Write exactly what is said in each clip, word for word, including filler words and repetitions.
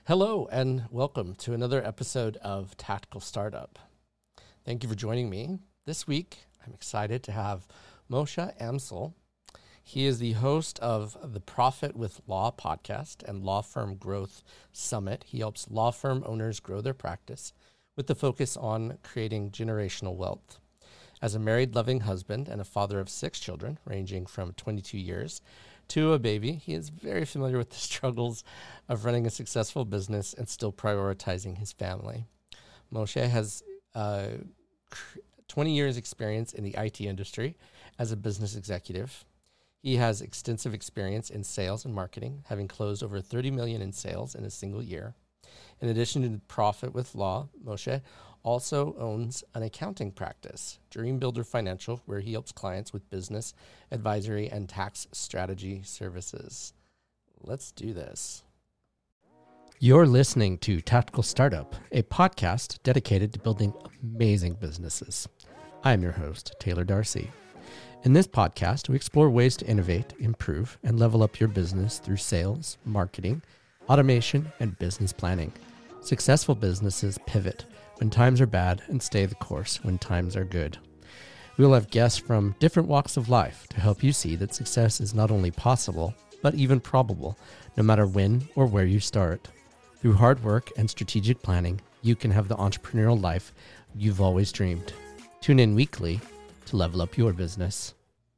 Hello and welcome to another episode of Tactical Startup. Thank you for joining me. This week, I'm excited to have Moshe Amsel. He is the host of the Profit with Law podcast and Law Firm Growth Summit. He helps law firm owners grow their practice with the focus on creating generational wealth. As a married, loving husband and a father of six children, ranging from twenty-two years to a baby, he is very familiar with the struggles of running a successful business and still prioritizing his family. Moshe has uh, twenty years experience in the I T industry as a business executive. He has extensive experience in sales and marketing, having closed over thirty million dollars in sales in a single year. In addition to Profit with Law, Moshe also owns an accounting practice, Dream Builder Financial, where he helps clients with business, advisory, and tax strategy services. Let's do this. You're listening to Tactical Startup, a podcast dedicated to building amazing businesses. I'm your host, Taylor Darcy. In this podcast, we explore ways to innovate, improve, and level up your business through sales, marketing, automation, and business planning. Successful businesses pivot when times are bad and stay the course when times are good. We will have guests from different walks of life to help you see that success is not only possible, but even probable, no matter when or where you start. Through hard work and strategic planning, you can have the entrepreneurial life you've always dreamed. Tune in weekly to level up your business.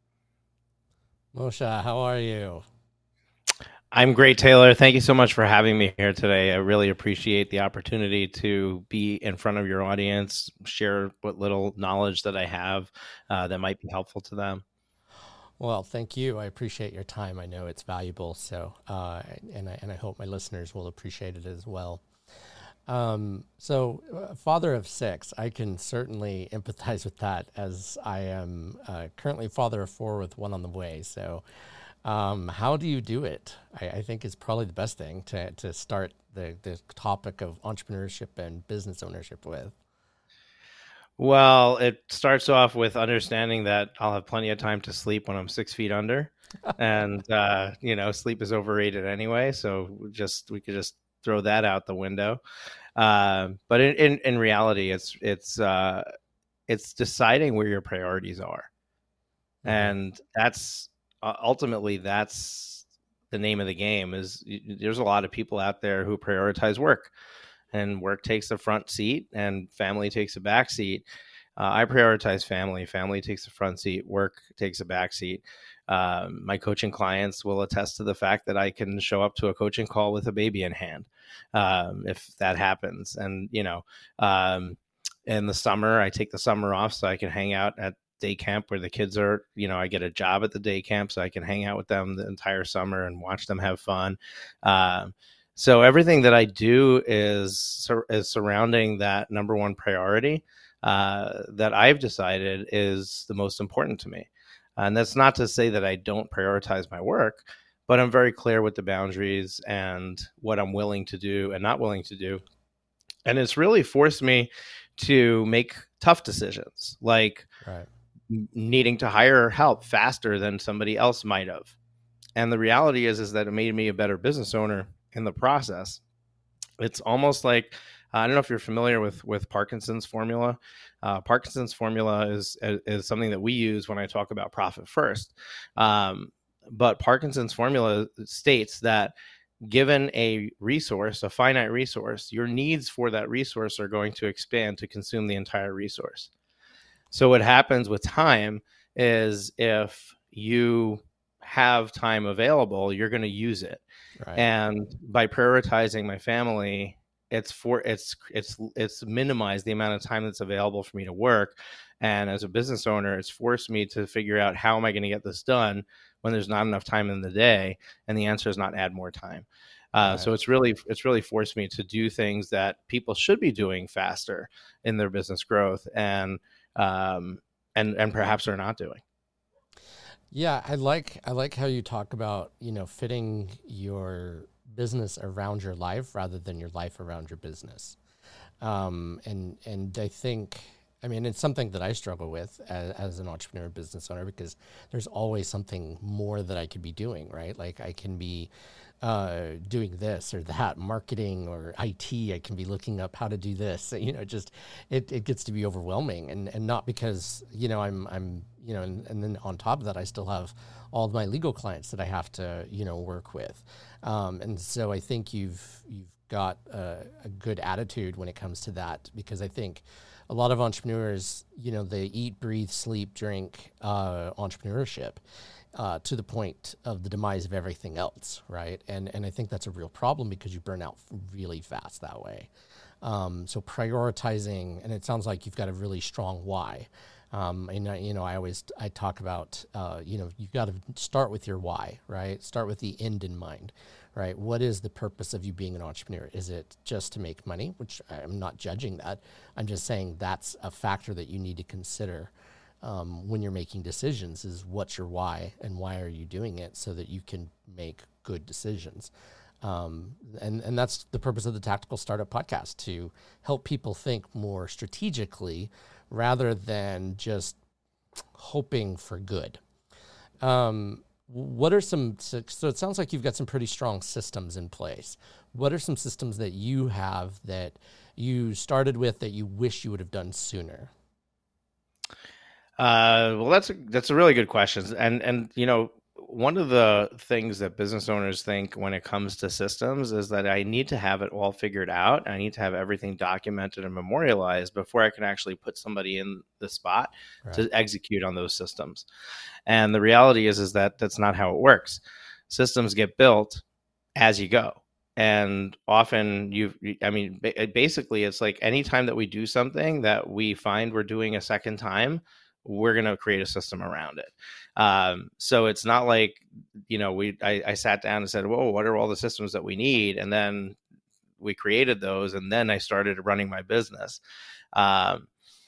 Moshe, how are you? I'm great, Taylor. Thank you so much for having me here today. I really appreciate the opportunity to be in front of your audience, share what little knowledge that I have uh, that might be helpful to them. Well, thank you. I appreciate your time. I know it's valuable, so uh, and I and I hope my listeners will appreciate it as well. Um, so, uh, father of six, I can certainly empathize with that, as I am uh, currently father of four with one on the way. So. Um, how do you do it? I, I think is probably the best thing to, to start the, the topic of entrepreneurship and business ownership with. Well, it starts off with understanding that I'll have plenty of time to sleep when I'm six feet under, and uh, you know, sleep is overrated anyway. So just we could just throw that out the window. Uh, but in, in in reality, it's it's uh, it's deciding where your priorities are, mm-hmm. and that's. Uh, ultimately, that's the name of the game. Is there's a lot of people out there who prioritize work, and work takes the front seat and family takes a back seat. Uh, I prioritize family. Family takes the front seat. Work takes a back seat. Um, my coaching clients will attest to the fact that I can show up to a coaching call with a baby in hand um, if that happens. And, you know, um, in the summer, I take the summer off so I can hang out at day camp where the kids are, you know, I get a job at the day camp so I can hang out with them the entire summer and watch them have fun. Um, so everything that I do is, is surrounding that number one priority uh, that I've decided is the most important to me. And that's not to say that I don't prioritize my work, but I'm very clear with the boundaries and what I'm willing to do and not willing to do. And it's really forced me to make tough decisions, like right. needing to hire help faster than somebody else might have. And the reality is, is that it made me a better business owner in the process. It's almost like, uh, I don't know if you're familiar with, with Parkinson's formula. Uh, Parkinson's formula is, is something that we use when I talk about profit first. Um, but Parkinson's formula states that given a resource, a finite resource, your needs for that resource are going to expand to consume the entire resource. So what happens with time is if you have time available, you're going to use it. Right. And by prioritizing my family, it's for it's it's it's minimized the amount of time that's available for me to work. And as a business owner, it's forced me to figure out how am I going to get this done when there's not enough time in the day. And the answer is not add more time. Uh, right. So it's really it's really forced me to do things that people should be doing faster in their business growth. And Um, and, and perhaps they're not doing. Yeah, I like I like how you talk about, you know, fitting your business around your life rather than your life around your business. Um, and and I think, I mean, it's something that I struggle with as, as an entrepreneur business owner, because there's always something more that I could be doing, right? Like I can be uh, doing this or that, marketing or I T. I can be looking up how to do this. You know, just it, it gets to be overwhelming, and, and not because, you know, I'm I'm you know, and, and then on top of that, I still have all of my legal clients that I have to, you know, work with, um, and so I think you've you've got a, a good attitude when it comes to that, because I think a lot of entrepreneurs, you know, they eat, breathe, sleep, drink uh, entrepreneurship. Uh, to the point of the demise of everything else, right? And and I think that's a real problem, because you burn out really fast that way. Um, so prioritizing, and it sounds like you've got a really strong why. Um, and I, you know, I always I talk about, uh, you know, you've got to start with your why, right? Start with the end in mind, right? What is the purpose of you being an entrepreneur? Is it just to make money? Which I'm not judging that. I'm just saying that's a factor that you need to consider. Um, when you're making decisions, is what's your why, and why are you doing it, so that you can make good decisions. Um, and, and that's the purpose of the Tactical Startup Podcast, to help people think more strategically rather than just hoping for good. Um, what are some, so it sounds like you've got some pretty strong systems in place. What are some systems that you have that you started with that you wish you would have done sooner? Uh, well, that's a, that's a really good question. And, and, you know, one of the things that business owners think when it comes to systems is that I need to have it all figured out. I need to have everything documented and memorialized before I can actually put somebody in the spot right. to execute on those systems. And the reality is, is that that's not how it works. Systems get built as you go. And often you, I mean, basically it's like anytime that we do something that we find we're doing a second time, we're going to create a system around it. Um, so it's not like, you know, we, I, I sat down and said, whoa, what are all the systems that we need? And then we created those, and then I started running my business. Um,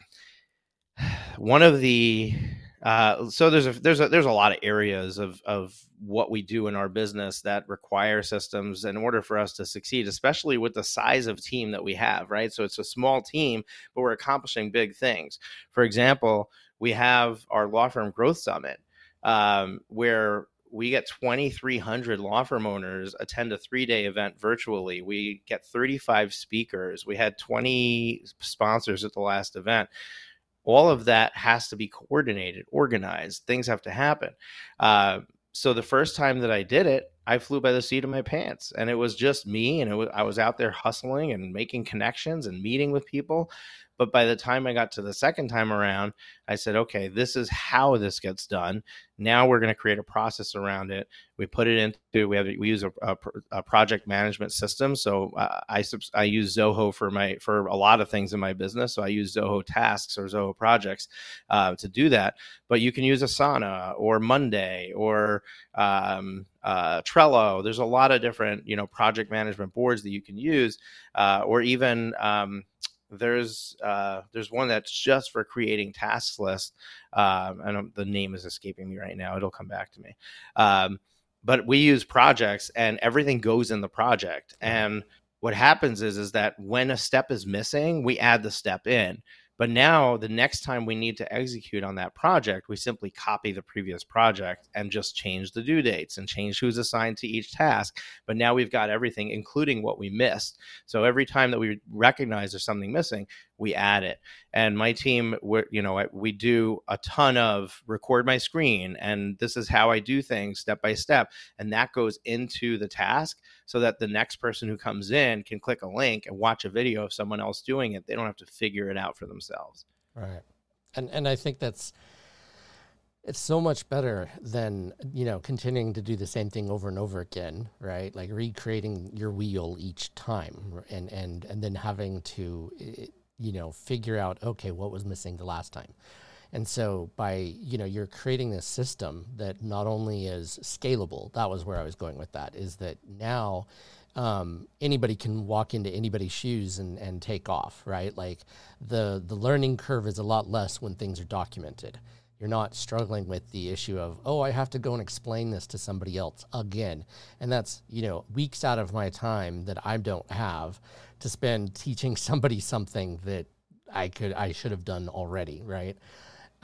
one of the, uh, so there's a, there's a, there's a lot of areas of, of what we do in our business that require systems in order for us to succeed, especially with the size of team that we have, right? So it's a small team, but we're accomplishing big things. For example, we have our Law Firm Growth Summit, um, where we get twenty-three hundred law firm owners attend a three-day event virtually. We get thirty-five speakers. We had twenty sponsors at the last event. All of that has to be coordinated, organized. Things have to happen. Uh, so the first time that I did it, I flew by the seat of my pants, and it was just me. And it was, I was out there hustling and making connections and meeting with people. But by the time I got to the second time around, I said, okay, this is how this gets done. Now we're going to create a process around it. We put it into, we have, we use a, a, a project management system. So uh, I, I use Zoho for my, for a lot of things in my business. So I use Zoho Tasks or Zoho Projects uh, to do that. But you can use Asana or Monday or um, uh, Trello. There's a lot of different, you know, project management boards that you can use, uh, or even, um, There's uh, there's one that's just for creating tasks list. Um, I don't, the name is escaping me right now. It'll come back to me. Um, but we use projects, and everything goes in the project. And what happens is, is that when a step is missing, we add the step in. But now the next time we need to execute on that project, we simply copy the previous project and just change the due dates and change who's assigned to each task. But now we've got everything, including what we missed. So every time that we recognize there's something missing, we add it. And my team, we're, you know, we do a ton of record my screen, and this is how I do things step by step. And that goes into the task so that the next person who comes in can click a link and watch a video of someone else doing it. They don't have to figure it out for themselves. Right. And and I think that's, it's so much better than, you know, continuing to do the same thing over and over again, right? Like recreating your wheel each time, and, and, and then having to, you know, figure out, okay, what was missing the last time. And so by, you know, you're creating this system that not only is scalable, that was where I was going with that, is that now um, anybody can walk into anybody's shoes and, and take off, right? Like the, the learning curve is a lot less when things are documented. You're not struggling with the issue of, oh, I have to go and explain this to somebody else again. And that's, you know, weeks out of my time that I don't have to spend teaching somebody something that I could, I should have done already, right?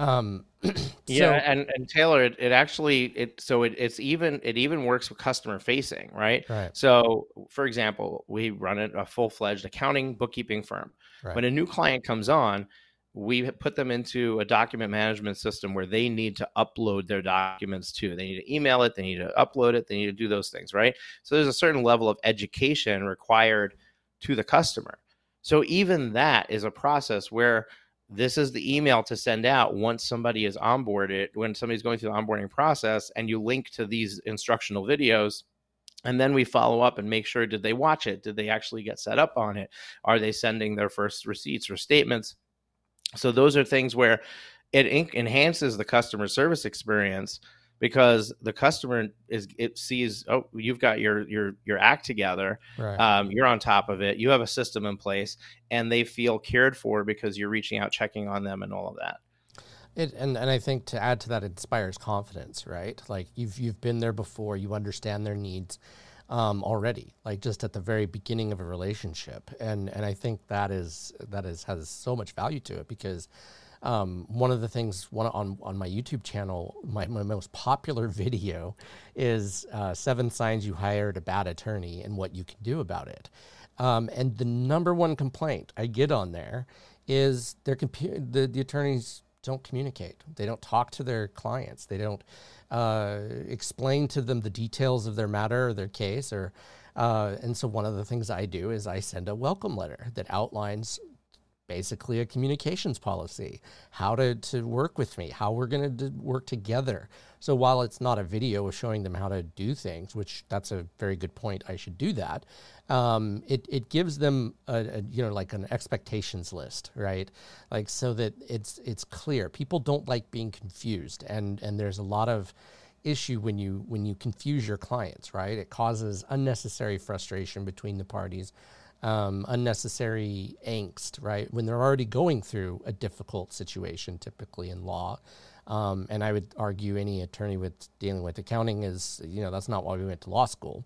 Um, so, yeah, and and Taylor, it, it actually it so it, it's even it even works with customer facing, right? right, So, for example, we run a, a full fledged accounting bookkeeping firm. right, When a new client comes on, we put them into a document management system where they need to upload their documents to. They need to email it, they need to upload it, they need to do those things, right? So there's a certain level of education required to the customer. So even that is a process where this is the email to send out once somebody is onboarded, when somebody's going through the onboarding process, and you link to these instructional videos. And then we follow up and make sure, did they watch it? Did they actually get set up on it? Are they sending their first receipts or statements? So those are things where it enhances the customer service experience, because the customer is it sees, oh, you've got your your your act together, right. um, you're on top of it, you have a system in place, and they feel cared for because you're reaching out, checking on them, and all of that. It and, and I think to add to that, it inspires confidence, right? Like you've you've been there before, you understand their needs um, already, like just at the very beginning of a relationship, and and I think that is that is has so much value to it, because um, one of the things one on on my YouTube channel, my, my most popular video is uh, seven signs you hired a bad attorney and what you can do about it. Um, and the number one complaint I get on there is their compu- the the attorneys don't communicate. They don't talk to their clients. They don't uh, explain to them the details of their matter or their case. Or uh, and so one of the things I do is I send a welcome letter that outlines basically a communications policy, how to, to work with me, how we're going to work together. So while it's not a video showing them how to do things, which that's a very good point, I should do that. Um, it, it gives them a, a, you know, like an expectations list, right? Like, so that it's, it's clear. People don't like being confused. And, and there's a lot of issue when you, when you confuse your clients, right? It causes unnecessary frustration between the parties. Um, unnecessary angst, right? When they're already going through a difficult situation, typically in law. Um, and I would argue any attorney with dealing with accounting is, you know, that's not why we went to law school.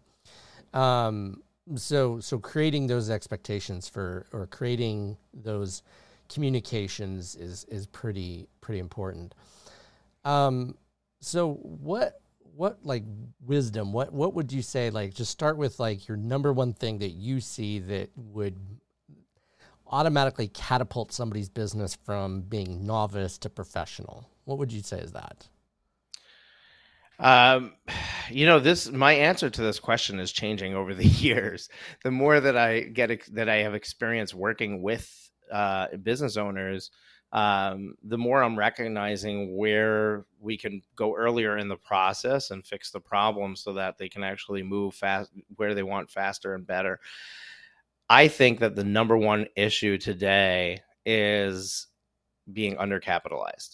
Um, so, so creating those expectations for, or creating those communications is, is pretty, pretty important. Um, so what, what like wisdom, what, what would you say, like, just start with like your number one thing that you see that would automatically catapult somebody's business from being novice to professional? What would you say is that? Um, you know, this, my answer to this question is changing over the years. The more that I get, that I have experience working with uh, business owners, um, the more I'm recognizing where we can go earlier in the process and fix the problem so that they can actually move fast where they want, faster and better. I think that the number one issue today is being undercapitalized.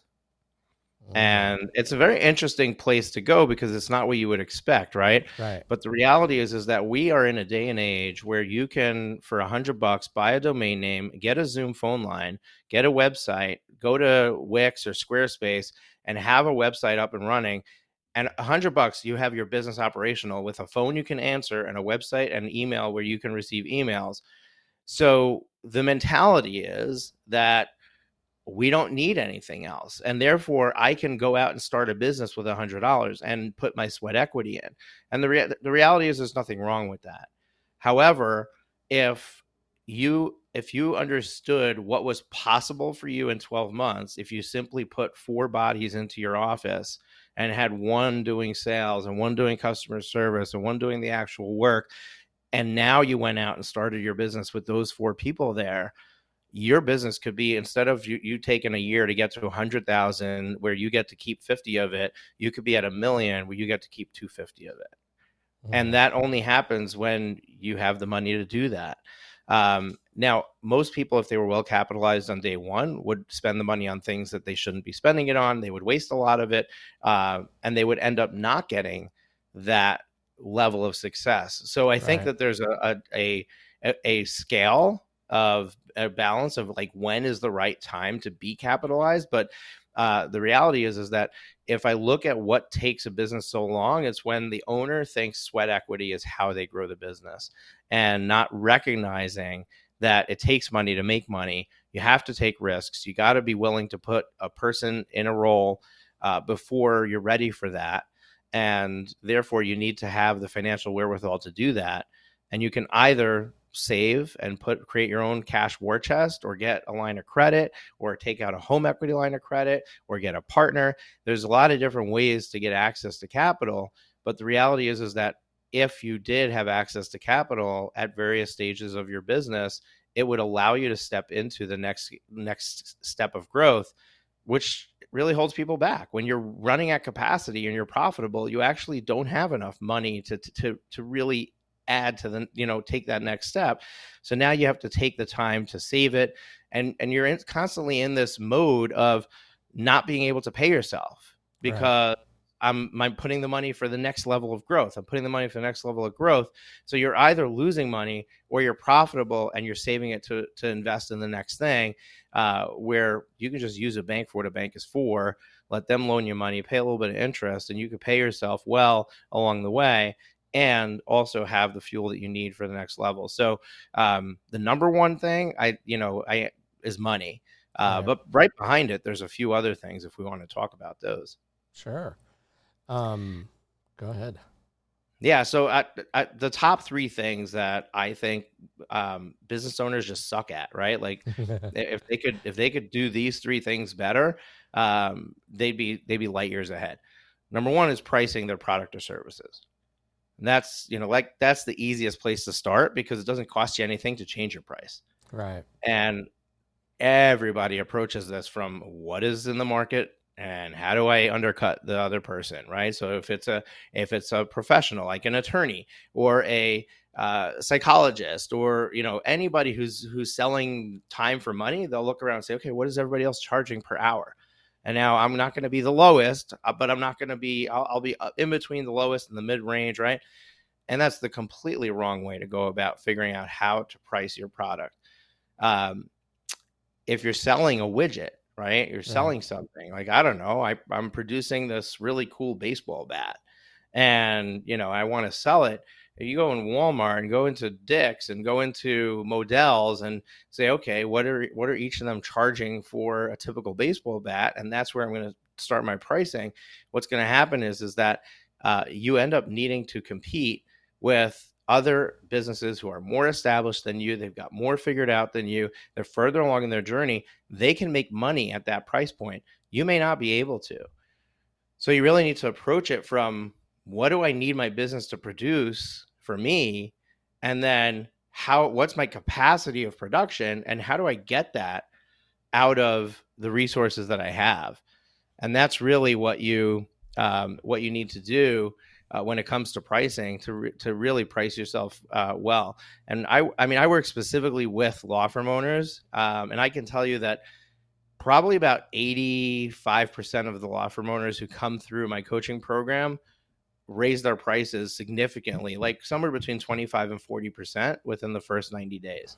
And it's a very interesting place to go because it's not what you would expect, right? Right. But the reality is, is that we are in a day and age where you can, for a hundred bucks, buy a domain name, get a Zoom phone line, get a website, go to Wix or Squarespace, and have a website up and running. And a hundred bucks, you have your business operational with a phone you can answer and a website and email where you can receive emails. So the mentality is that we don't need anything else. And therefore I can go out and start a business with a hundred dollars and put my sweat equity in. And the rea- the reality is there's nothing wrong with that. However, if you, if you understood what was possible for you in twelve months, if you simply put four bodies into your office and had one doing sales and one doing customer service and one doing the actual work, and now you went out and started your business with those four people there, your business could be, instead of you, you taking a year to get to a hundred thousand where you get to keep fifty of it, you could be at a million where you get to keep two hundred fifty of it. Mm. And that only happens when you have the money to do that. Um, now, most people, if they were well capitalized on day one, would spend the money on things that they shouldn't be spending it on. They would waste a lot of it, uh, and they would end up not getting that level of success. So I think right. that there's a, a, a, a scale of a balance of like, when is the right time to be capitalized? But uh, the reality is, is that if I look at what takes a business so long, it's when the owner thinks sweat equity is how they grow the business, and not recognizing that it takes money to make money. You have to take risks. You got to be willing to put a person in a role uh, before you're ready for that. And therefore, you need to have the financial wherewithal to do that. And you can either save and put create your own cash war chest, or get a line of credit, or take out a home equity line of credit, or get a partner. There's a lot of different ways to get access to capital. But the reality is, is that if you did have access to capital at various stages of your business, it would allow you to step into the next next step of growth, which really holds people back. When you're running at capacity and you're profitable, you actually don't have enough money to to to really add to the, you know, take that next step. So now you have to take the time to save it. And, and you're in, constantly in this mode of not being able to pay yourself, because right. I'm, I'm putting the money for the next level of growth. I'm putting the money for the next level of growth. So you're either losing money or you're profitable and you're saving it to, to invest in the next thing, uh, where you can just use a bank for what a bank is for, let them loan you money, pay a little bit of interest, and you can pay yourself well along the way, and also have the fuel that you need for the next level. So um, the number one thing I, you know, I is money. Uh, right. But right behind it, there's a few other things if we want to talk about those. Sure. Um, go ahead. Yeah. So at, at the top three things that I think um, business owners just suck at, right? Like if they could, if they could do these three things better, um, they'd be, they'd be light years ahead. Number one is pricing their product or services. And that's, you know, like that's the easiest place to start, because it doesn't cost you anything to change your price. Right. And everybody approaches this from what is in the market and how do I undercut the other person, right? So if it's a if it's a professional like an attorney or a uh, psychologist, or you know anybody who's who's selling time for money, they'll look around and say, okay, what is everybody else charging per hour? And now I'm not going to be the lowest, but I'm not going to be, I'll, I'll be in between the lowest and the mid range, right? And that's the completely wrong way to go about figuring out how to price your product. Um, if you're selling a widget, right? You're selling right. something like, I don't know, I, I'm producing this really cool baseball bat, and, you know, I want to sell it. You go in Walmart and go into Dick's and go into Modell's and say, okay, what are what are each of them charging for a typical baseball bat? And that's where I'm going to start my pricing. What's going to happen is, is that uh, you end up needing to compete with other businesses who are more established than you. They've got more figured out than you. They're further along in their journey. They can make money at that price point. You may not be able to. So you really need to approach it from, what do I need my business to produce for me? And then how, what's my capacity of production, and how do I get that out of the resources that I have? And that's really what you, um, what you need to do uh, when it comes to pricing, to, re- to really price yourself uh, well. And I, I mean, I work specifically with law firm owners, um, and I can tell you that probably about eighty-five percent of the law firm owners who come through my coaching program raise their prices significantly, like somewhere between twenty-five and forty percent within the first ninety days.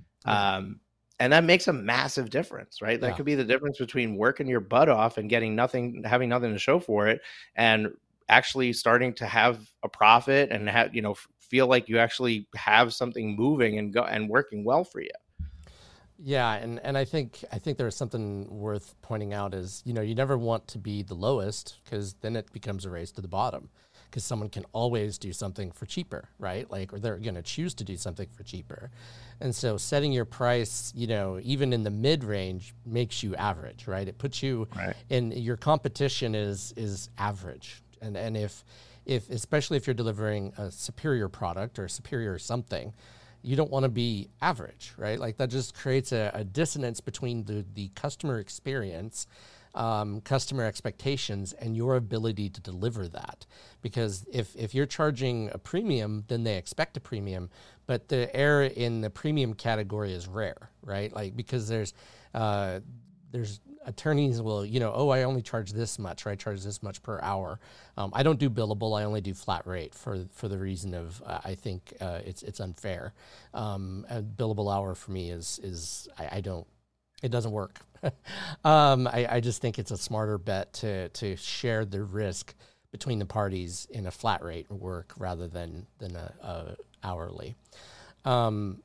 Um, and that makes a massive difference, right? That yeah. could be the difference between working your butt off and getting nothing, having nothing to show for it, and actually starting to have a profit and have, you know, feel like you actually have something moving and go and working well for you. Yeah, and, and I think I think there's something worth pointing out is, you know, you never want to be the lowest, because then it becomes a race to the bottom, because someone can always do something for cheaper, right? Like, or they're going to choose to do something for cheaper. And so setting your price, you know, even in the mid range makes you average, right? It puts you right. in, your competition is is average. And and if if especially if you're delivering a superior product or superior something, you don't want to be average, right? Like that just creates a, a dissonance between the, the customer experience, um, customer expectations, and your ability to deliver that. Because if, if you're charging a premium, then they expect a premium, but the air in the premium category is rare, right? Like, because there's, uh, there's attorneys will, you know, oh, I only charge this much, or I charge this much per hour. Um, I don't do billable. I only do flat rate for for the reason of uh, I think uh, it's it's unfair. Um, a billable hour for me is is I, I don't, it doesn't work. um, I, I just think it's a smarter bet to to share the risk between the parties in a flat rate work rather than than a, a hourly. Um,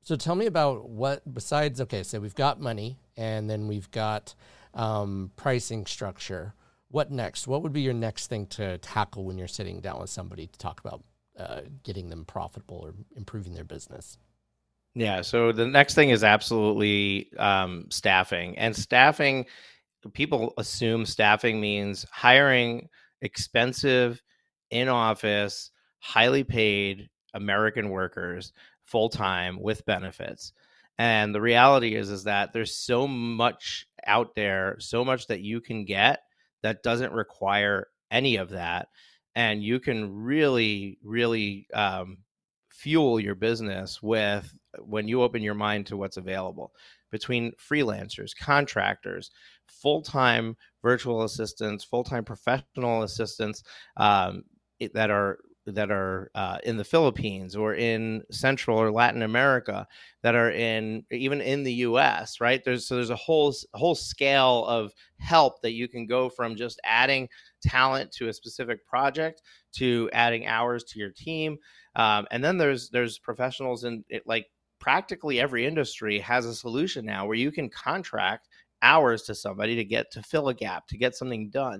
So tell me about what, besides, okay, so we've got money and then we've got um, pricing structure. What next? What would be your next thing to tackle when you're sitting down with somebody to talk about uh, getting them profitable or improving their business? Yeah. So the next thing is absolutely um, staffing. And staffing, people assume staffing means hiring expensive, in office, highly paid American workers full time with benefits. And the reality is, is that there's so much out there, so much that you can get that doesn't require any of that. And you can really, really um, fuel your business with when you open your mind to what's available between freelancers, contractors, full-time virtual assistants, full-time professional assistants um, it, that are that are uh, in the Philippines or in Central or Latin America, that are in even in the U S. Right? There's so there's a whole whole scale of help that you can go from just adding talent to a specific project to adding hours to your team, um, and then there's there's professionals in it, like practically every industry has a solution now where you can contract hours to somebody to get to fill a gap, to get something done.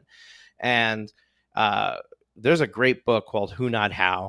And uh, there's a great book called Who Not How.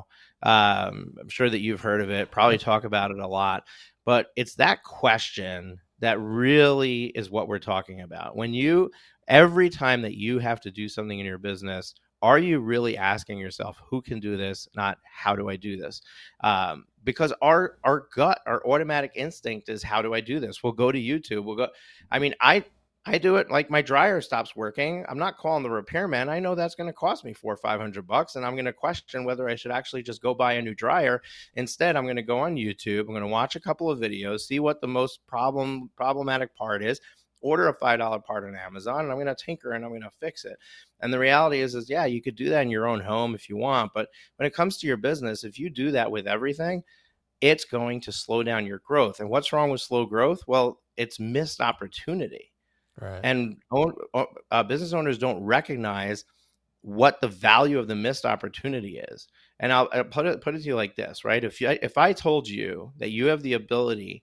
Um, I'm sure that you've heard of it, probably talk about it a lot, but it's that question that really is what we're talking about. When you, every time that you have to do something in your business, are you really asking yourself, who can do this? Not how do I do this? Um, because our our gut, our automatic instinct is, how do I do this? We'll go to YouTube. We'll go. I mean, I I do it like my dryer stops working. I'm not calling the repairman. I know that's going to cost me four or five hundred bucks, and I'm going to question whether I should actually just go buy a new dryer. Instead, I'm going to go on YouTube. I'm going to watch a couple of videos, see what the most problem problematic part is, order a five dollar part on Amazon, and I'm going to tinker and I'm going to fix it. And the reality is, is yeah, you could do that in your own home if you want. But when it comes to your business, if you do that with everything, it's going to slow down your growth. And what's wrong with slow growth? Well, it's missed opportunity. Right. And uh, business owners don't recognize what the value of the missed opportunity is. And I'll, I'll put it put it to you like this, right? If you if I told you that you have the ability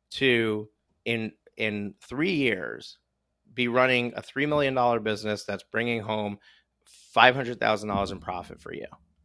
to in in three years be running a three million dollars business that's bringing home five hundred thousand dollars in profit for you,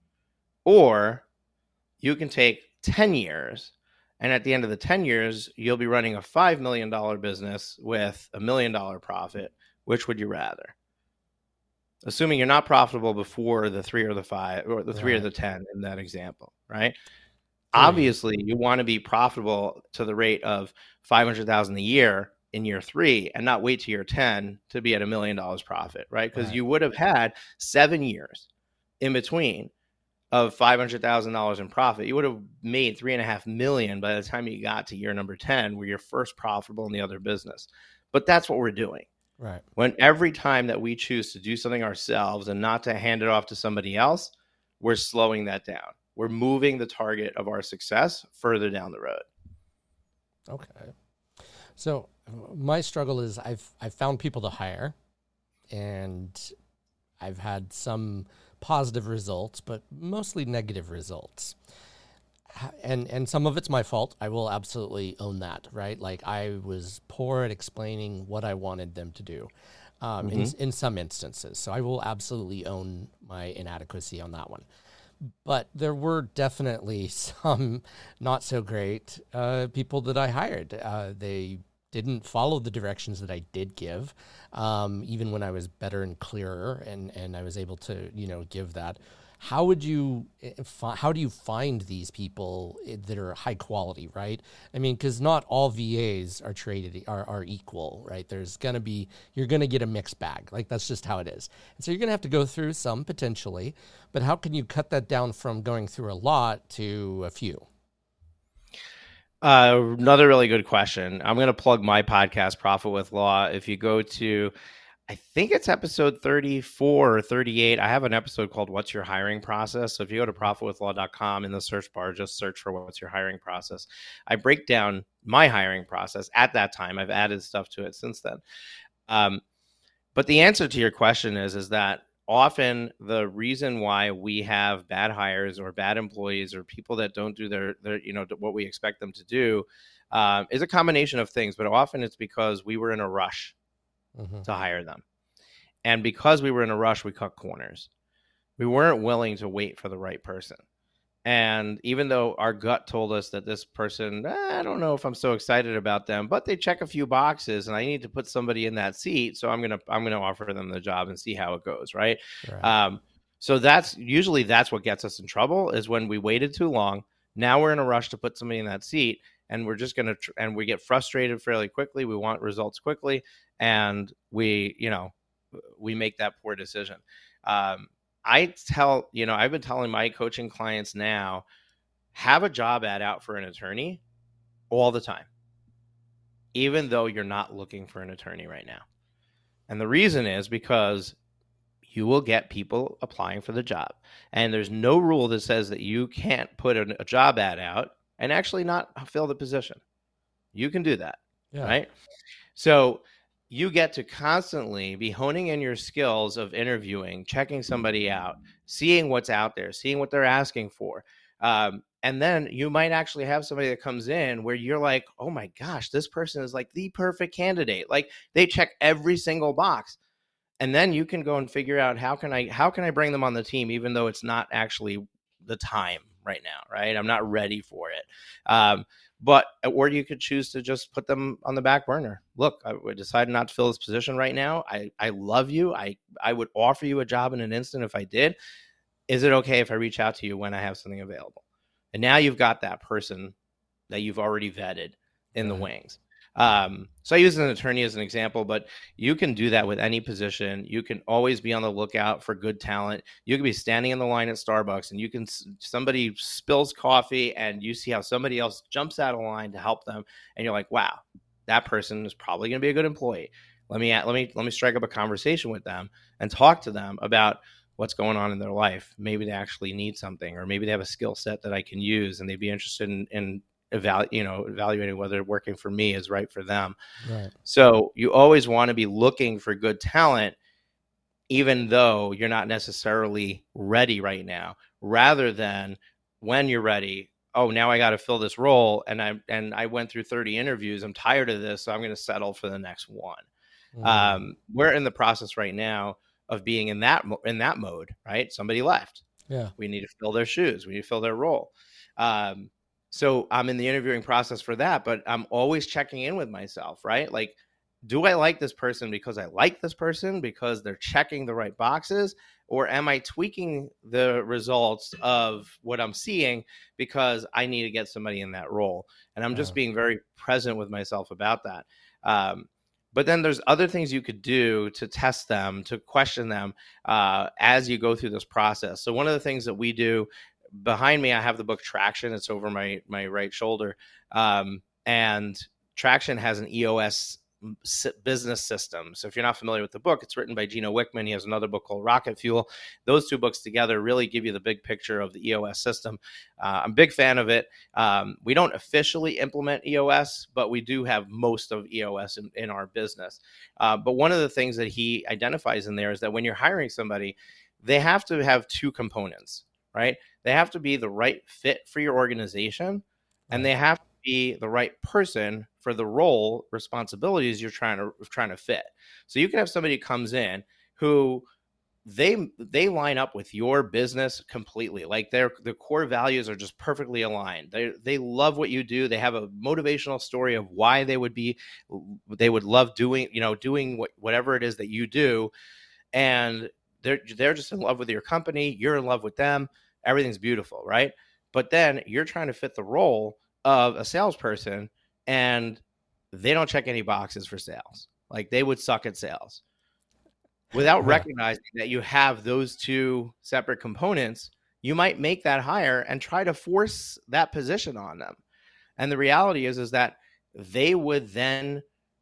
or you can take ten years, and at the end of the ten years, you'll be running a five million dollars business with a million dollar profit. Which would you rather? Assuming you're not profitable before the three or the five or the three right. or the ten in that example, right? Three. Obviously, you want to be profitable to the rate of five hundred thousand dollars a year in year three and not wait to year ten to be at a million dollars profit, right? Because right. you would have had seven years in between of five hundred thousand dollars in profit. You would have made three and a half million by the time you got to year number ten, where you're first profitable in the other business. But that's what we're doing. Right. When every time that we choose to do something ourselves and not to hand it off to somebody else, we're slowing that down. We're moving the target of our success further down the road. Okay. So my struggle is I've I've found people to hire, and I've had some positive results, but mostly negative results. And and some of it's my fault. I will absolutely own that, right? Like, I was poor at explaining what I wanted them to do um, mm-hmm. in, in some instances. So I will absolutely own my inadequacy on that one. But there were definitely some not so great uh, people that I hired. Uh, they didn't follow the directions that I did give, um, even when I was better and clearer, and, and I was able to, you know, give that. How would you, how do you find these people that are high quality, right? I mean, because not all V As are traded, are, are equal, right? There's going to be, you're going to get a mixed bag. Like, that's just how it is. And so you're going to have to go through some potentially, but how can you cut that down from going through a lot to a few? Uh, another really good question. I'm going to plug my podcast, Profit with Law. If you go to, I think it's episode thirty-four or thirty-eight. I have an episode called What's Your Hiring Process? So if you go to profit with law dot com in the search bar, just search for What's Your Hiring Process. I break down my hiring process at that time. I've added stuff to it since then. Um, but the answer to your question is, is that often the reason why we have bad hires or bad employees or people that don't do their, their you know, what we expect them to do um, is a combination of things, but often it's because we were in a rush Mm-hmm. to hire them. And because we were in a rush, we cut corners. We weren't willing to wait for the right person. And even though our gut told us that this person, eh, I don't know if I'm so excited about them, but they check a few boxes and I need to put somebody in that seat. So I'm going to, I'm going to offer them the job and see how it goes. Right. Right. Um, so that's usually that's what gets us in trouble, is when we waited too long. Now we're in a rush to put somebody in that seat, and we're just going to, tr- and we get frustrated fairly quickly. We want results quickly, and we, you know, we make that poor decision. Um, I tell, you know, I've been telling my coaching clients now, have a job ad out for an attorney all the time, even though you're not looking for an attorney right now. And the reason is because you will get people applying for the job. And there's no rule that says that you can't put a, a job ad out and actually not fill the position. You can do that, Yeah. right? So you get to constantly be honing in your skills of interviewing, checking somebody out, seeing what's out there, seeing what they're asking for. Um, and then you might actually have somebody that comes in where you're like, oh my gosh, this person is like the perfect candidate. Like, they check every single box. And then you can go and figure out how can I how can I bring them on the team, even though it's not actually the time right now, right? I'm not ready for it. Um, but or you could choose to just put them on the back burner. Look, I would decide not to fill this position right now. I, I love you. I, I would offer you a job in an instant if I did. Is it okay if I reach out to you when I have something available? And now you've got that person that you've already vetted in the wings. Um, so I use an attorney as an example, but you can do that with any position. You can always be on the lookout for good talent. You can be standing in the line at Starbucks and you can, somebody spills coffee and you see how somebody else jumps out of line to help them. And you're like, wow, that person is probably going to be a good employee. Let me, let me, let me strike up a conversation with them and talk to them about what's going on in their life. Maybe they actually need something, or maybe they have a skill set that I can use and they'd be interested in, in evaluate, you know, evaluating whether working for me is right for them. Right. So you always want to be looking for good talent, even though you're not necessarily ready right now, rather than when you're ready. Oh, now I got to fill this role. And I, and I went through thirty interviews. I'm tired of this. So I'm going to settle for the next one. Mm. Um, we're in the process right now of being in that, in that mode, right? Somebody left. Yeah. We need to fill their shoes. We need to fill their role. Um, So I'm in the interviewing process for that, but I'm always checking in with myself, right? Like, do I like this person because I like this person, because they're checking the right boxes, or am I tweaking the results of what I'm seeing because I need to get somebody in that role? And I'm just Yeah. being very present with myself about that. Um, but then there's other things you could do to test them, to question them uh, as you go through this process. So one of the things that we do, behind me, I have the book Traction. It's over my my right shoulder. Um, and Traction has an E O S business system. So if you're not familiar with the book, it's written by Gino Wickman. He has another book called Rocket Fuel. Those two books together really give you the big picture of the E O S system. Uh, I'm a big fan of it. Um, we don't officially implement E O S, but we do have most of E O S in, in our business. Uh, but one of the things that he identifies in there is that when you're hiring somebody, they have to have two components, right? They have to be the right fit for your organization, and they have to be the right person for the role responsibilities you're trying to trying to fit. So you can have somebody who comes in who they they line up with your business completely. Like their their core values are just perfectly aligned. They they love what you do. They have a motivational story of why they would be they would love doing, you know, doing what, whatever it is that you do, and they're they're just in love with your company. You're in love with them. Everything's beautiful, right? But then you're trying to fit the role of a salesperson, and they don't check any boxes for sales. Like, they would suck at sales. Without yeah. recognizing that you have those two separate components, you might make that hire and try to force that position on them. And the reality is, is that they would then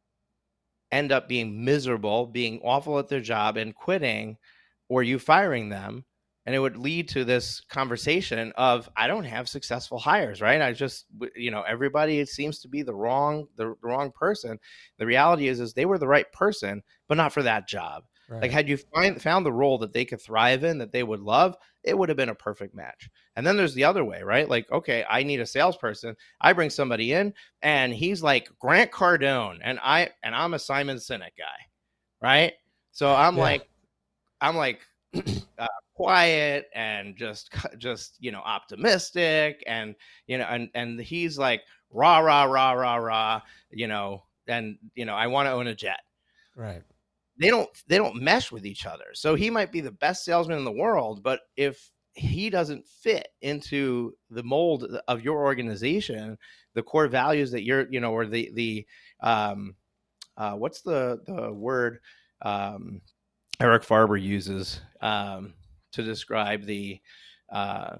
end up being miserable, being awful at their job and quitting, or you firing them. And it would lead to this conversation of, I don't have successful hires, right? I just, you know, everybody, it seems to be the wrong, the, the wrong person. The reality is, is they were the right person, but not for that job. Right. Like, had you find, found the role that they could thrive in, that they would love, it would have been a perfect match. And then there's the other way, right? Like, okay, I need a salesperson. I bring somebody in and he's like Grant Cardone and I and I'm a Simon Sinek guy, right? So I'm Yeah. like I'm like uh, quiet and just just you know optimistic and you know and and he's like rah rah rah rah rah, you know, and you know I want to own a jet. Right. They don't they don't mesh with each other. So he might be the best salesman in the world, but if he doesn't fit into the mold of your organization, the core values that you're, you know, or the the um, uh, what's the the word um, Eric Farber uses um, to describe the uh,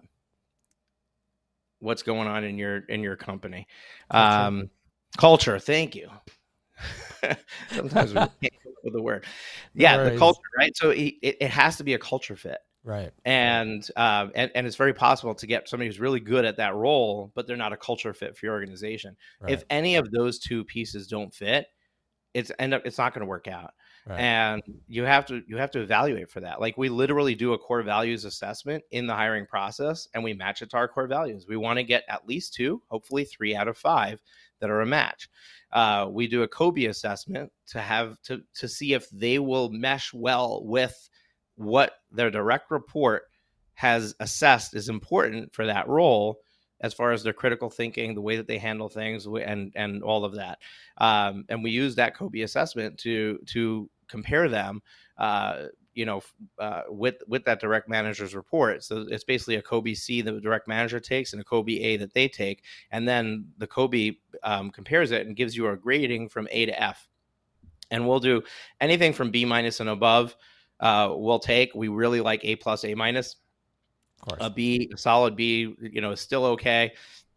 what's going on in your in your company Culture. um, culture. Thank you. Sometimes we can't come up with the word. Yeah, No the culture, right? So it, it has to be a culture fit. Right. And, um, and and it's very possible to get somebody who's really good at that role, but they're not a culture fit for your organization. Right. If any of those two pieces don't fit, it's end up it's not going to work out. Right. And you have to you have to evaluate for that. Like we literally do a core values assessment in the hiring process, and we match it to our core values. We want to get at least two, hopefully three out of five that are a match. Uh, we do a COBie assessment to have to to see if they will mesh well with what their direct report has assessed is important for that role, as far as their critical thinking, the way that they handle things, and and all of that. Um, and we use that COBie assessment to to compare them, uh, you know, uh, with with that direct manager's report. So it's basically a COBie C that the direct manager takes and a COBie A that they take, and then the COBie um, compares it and gives you a grading from A to F. And we'll do anything from B minus and above. Uh, we'll take. We really like A plus, A minus. Of course. A B, a solid B, you know, is still okay.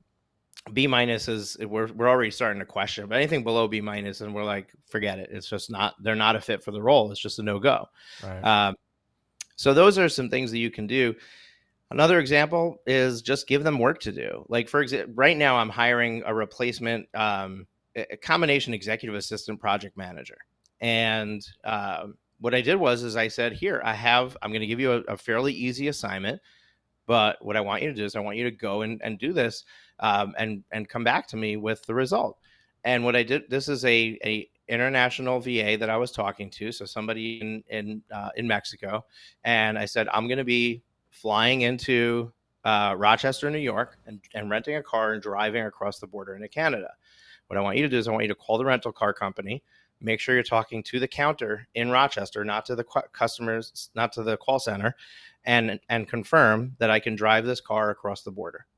B minus is we're we're already starting to question, but anything below B minus, and we're like, forget it. It's just not. They're not a fit for the role. It's just a no go. Right. Um, so those are some things that you can do. Another example is just give them work to do. Like for example, right now I'm hiring a replacement, um, a combination executive assistant project manager, and um, what I did was is I said, here, I have, I'm going to give you a, a fairly easy assignment, but what I want you to do is I want you to go and, and do this um, and, and come back to me with the result. And what I did, this is a, a international V A that I was talking to. So somebody in, in, uh, in Mexico. And I said, I'm going to be flying into uh, Rochester, New York, and, and renting a car and driving across the border into Canada. What I want you to do is I want you to call the rental car company. Make sure you're talking to the counter in Rochester, not to the qu- customers, not to the call center, and and confirm that I can drive this car across the border.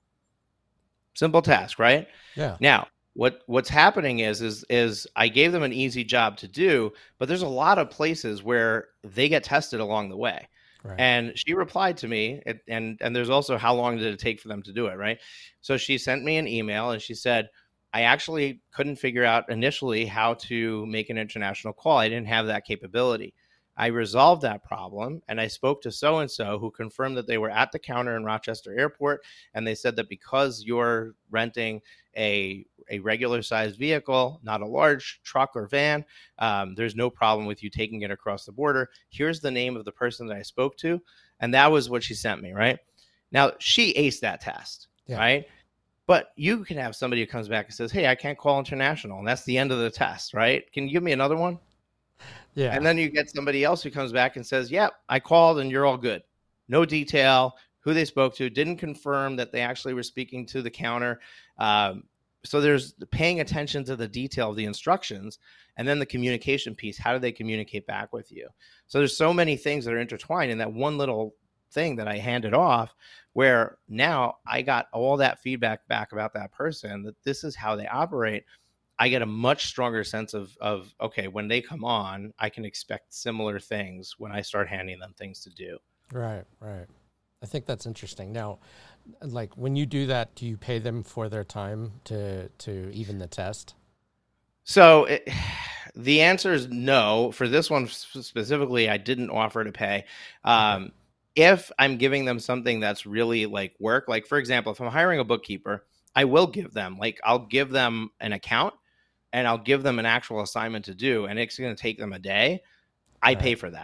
Simple task, right? Yeah. Now, what what's happening is is is I gave them an easy job to do, but there's a lot of places where they get tested along the way. Right. And she replied to me, and, and and there's also how long did it take for them to do it, right? So she sent me an email and she said, I actually couldn't figure out initially how to make an international call. I didn't have that capability. I resolved that problem, and I spoke to so-and-so who confirmed that they were at the counter in Rochester Airport, and they said that because you're renting a, a regular-sized vehicle, not a large truck or van, um, there's no problem with you taking it across the border. Here's the name of the person that I spoke to, and that was what she sent me, right? Now, she aced that test, yeah. right? But you can have somebody who comes back and says, hey, I can't call international. And that's the end of the test, right? Can you give me another one? Yeah. And then you get somebody else who comes back and says, yep, yeah, I called and you're all good. No detail, who they spoke to, didn't confirm that they actually were speaking to the counter. Um, so there's paying attention to the detail of the instructions, and then the communication piece. How do they communicate back with you? So there's so many things that are intertwined in that one little thing that I handed off, where now I got all that feedback back about that person, that this is how they operate. I get a much stronger sense of, of, okay, when they come on, I can expect similar things when I start handing them things to do. Right, right. I think that's interesting. Now, like when you do that, do you pay them for their time to, to even the test? So it, the answer is no. For this one specifically, I didn't offer to pay. Um, okay. If I'm giving them something that's really like work, like for example, if I'm hiring a bookkeeper, I will give them, like I'll give them an account and I'll give them an actual assignment to do, and it's going to take them a day. I right. pay for that.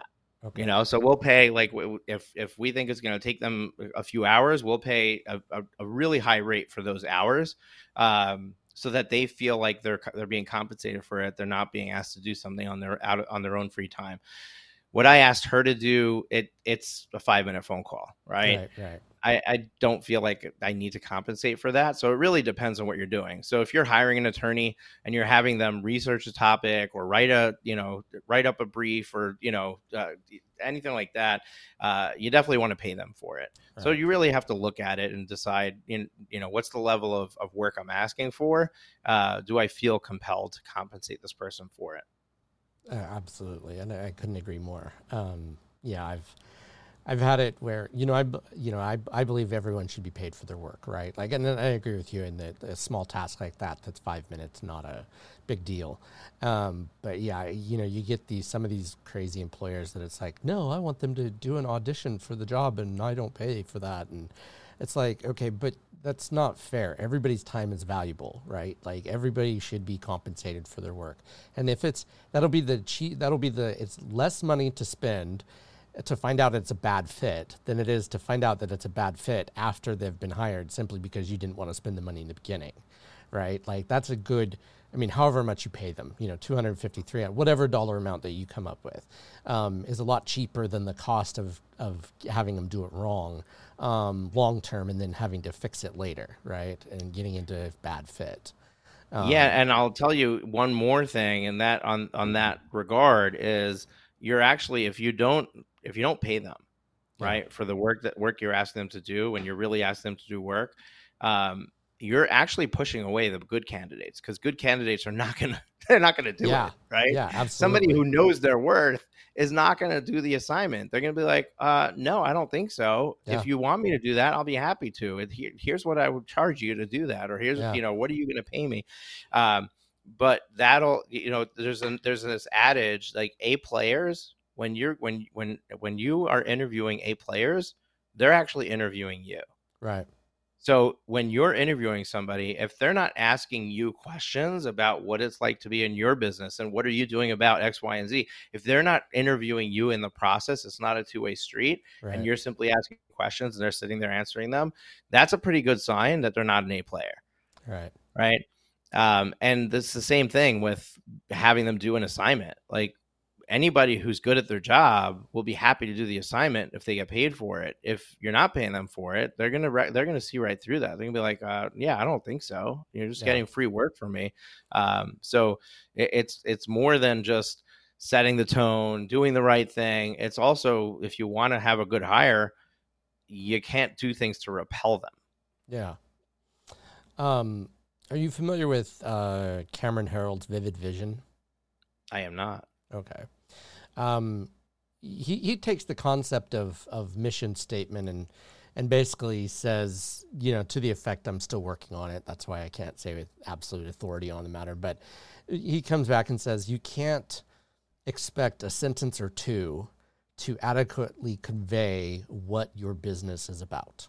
Okay. You know, so we'll pay like w- if if we think it's going to take them a few hours, we'll pay a, a, a really high rate for those hours, um, so that they feel like they're they're being compensated for it. They're not being asked to do something on their out on their own free time. What I asked her to do, it it's a five minute phone call, right? Right, right. I, I don't feel like I need to compensate for that. So it really depends on what you're doing. So if you're hiring an attorney and you're having them research a topic or write a, you know, write up a brief or, you know, uh, anything like that, uh, you definitely want to pay them for it. Right. So you really have to look at it and decide, in, you know, what's the level of, of work I'm asking for? Uh, do I feel compelled to compensate this person for it? Uh, absolutely. And I couldn't agree more. Um, yeah, I've, I've had it where, you know, I, you know, I, I believe everyone should be paid for their work, right? Like, and I agree with you in that a small task like that, that's five minutes, not a big deal. Um, but yeah, you know, you get these, some of these crazy employers that it's like, no, I want them to do an audition for the job and I don't pay for that. And it's like, okay, but that's not fair. Everybody's time is valuable, right? Like everybody should be compensated for their work. And if it's, that'll be the cheap, that'll be the, it's less money to spend to find out it's a bad fit than it is to find out that it's a bad fit after they've been hired simply because you didn't want to spend the money in the beginning, right? Like that's a good, I mean, however much you pay them, you know, two hundred fifty, three hundred, whatever dollar amount that you come up with, um, is a lot cheaper than the cost of, of having them do it wrong um, long-term and then having to fix it later, right? And getting into a bad fit. Um, yeah. And I'll tell you one more thing, and that on, on that regard is you're actually, if you don't, if you don't pay them, right, yeah. for the work that work you're asking them to do, when you're really asking them to do work, um, you're actually pushing away the good candidates because good candidates are not going to, they're not going to do yeah. it. Right. Yeah, absolutely. Somebody who knows their worth is not going to do the assignment. They're going to be like, uh, no, I don't think so. Yeah. If you want me to do that, I'll be happy to. And here, here's what I would charge you to do that. Or here's, yeah. you know, what are you going to pay me? Um, but that'll, you know, there's a, there's this adage like A players, when you're when when when you are interviewing A players, they're actually interviewing you. Right. So when you're interviewing somebody, if they're not asking you questions about what it's like to be in your business and what are you doing about X, Y, and Z, if they're not interviewing you in the process, it's not a two-way street, right. and you're simply asking questions and they're sitting there answering them, that's a pretty good sign that they're not an A player. Right. Right. Um, and it's the same thing with having them do an assignment. Like, anybody who's good at their job will be happy to do the assignment if they get paid for it. If you're not paying them for it, they're gonna re- they're gonna see right through that. They're gonna be like, uh, "Yeah, I don't think so. You're just yeah. getting free work from me." Um, so it, it's it's more than just setting the tone, doing the right thing. It's also, if you want to have a good hire, you can't do things to repel them. Yeah. Um, are you familiar with uh, Cameron Herold's Vivid Vision? I am not. Okay. Um, he, he takes the concept of, of mission statement and, and basically says, you know, to the effect, I'm still working on it. That's why I can't say with absolute authority on the matter. But he comes back and says, you can't expect a sentence or two to adequately convey what your business is about.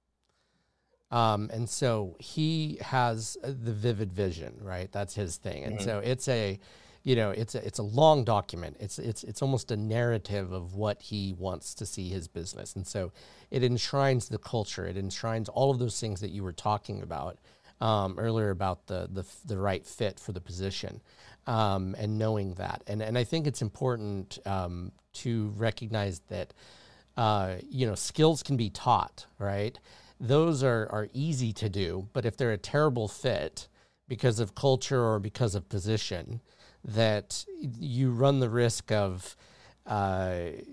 Um, and so he has the vivid vision, right? That's his thing. And mm-hmm. so it's a, you know, it's a, it's a long document. It's, it's, it's almost a narrative of what he wants to see his business. And so it enshrines the culture. It enshrines all of those things that you were talking about, um, earlier about the, the, the right fit for the position, um, and knowing that. And, and I think it's important, um, to recognize that, uh, you know, skills can be taught, right? Those are, are easy to do, but if they're a terrible fit because of culture or because of position, that you run the risk of uh,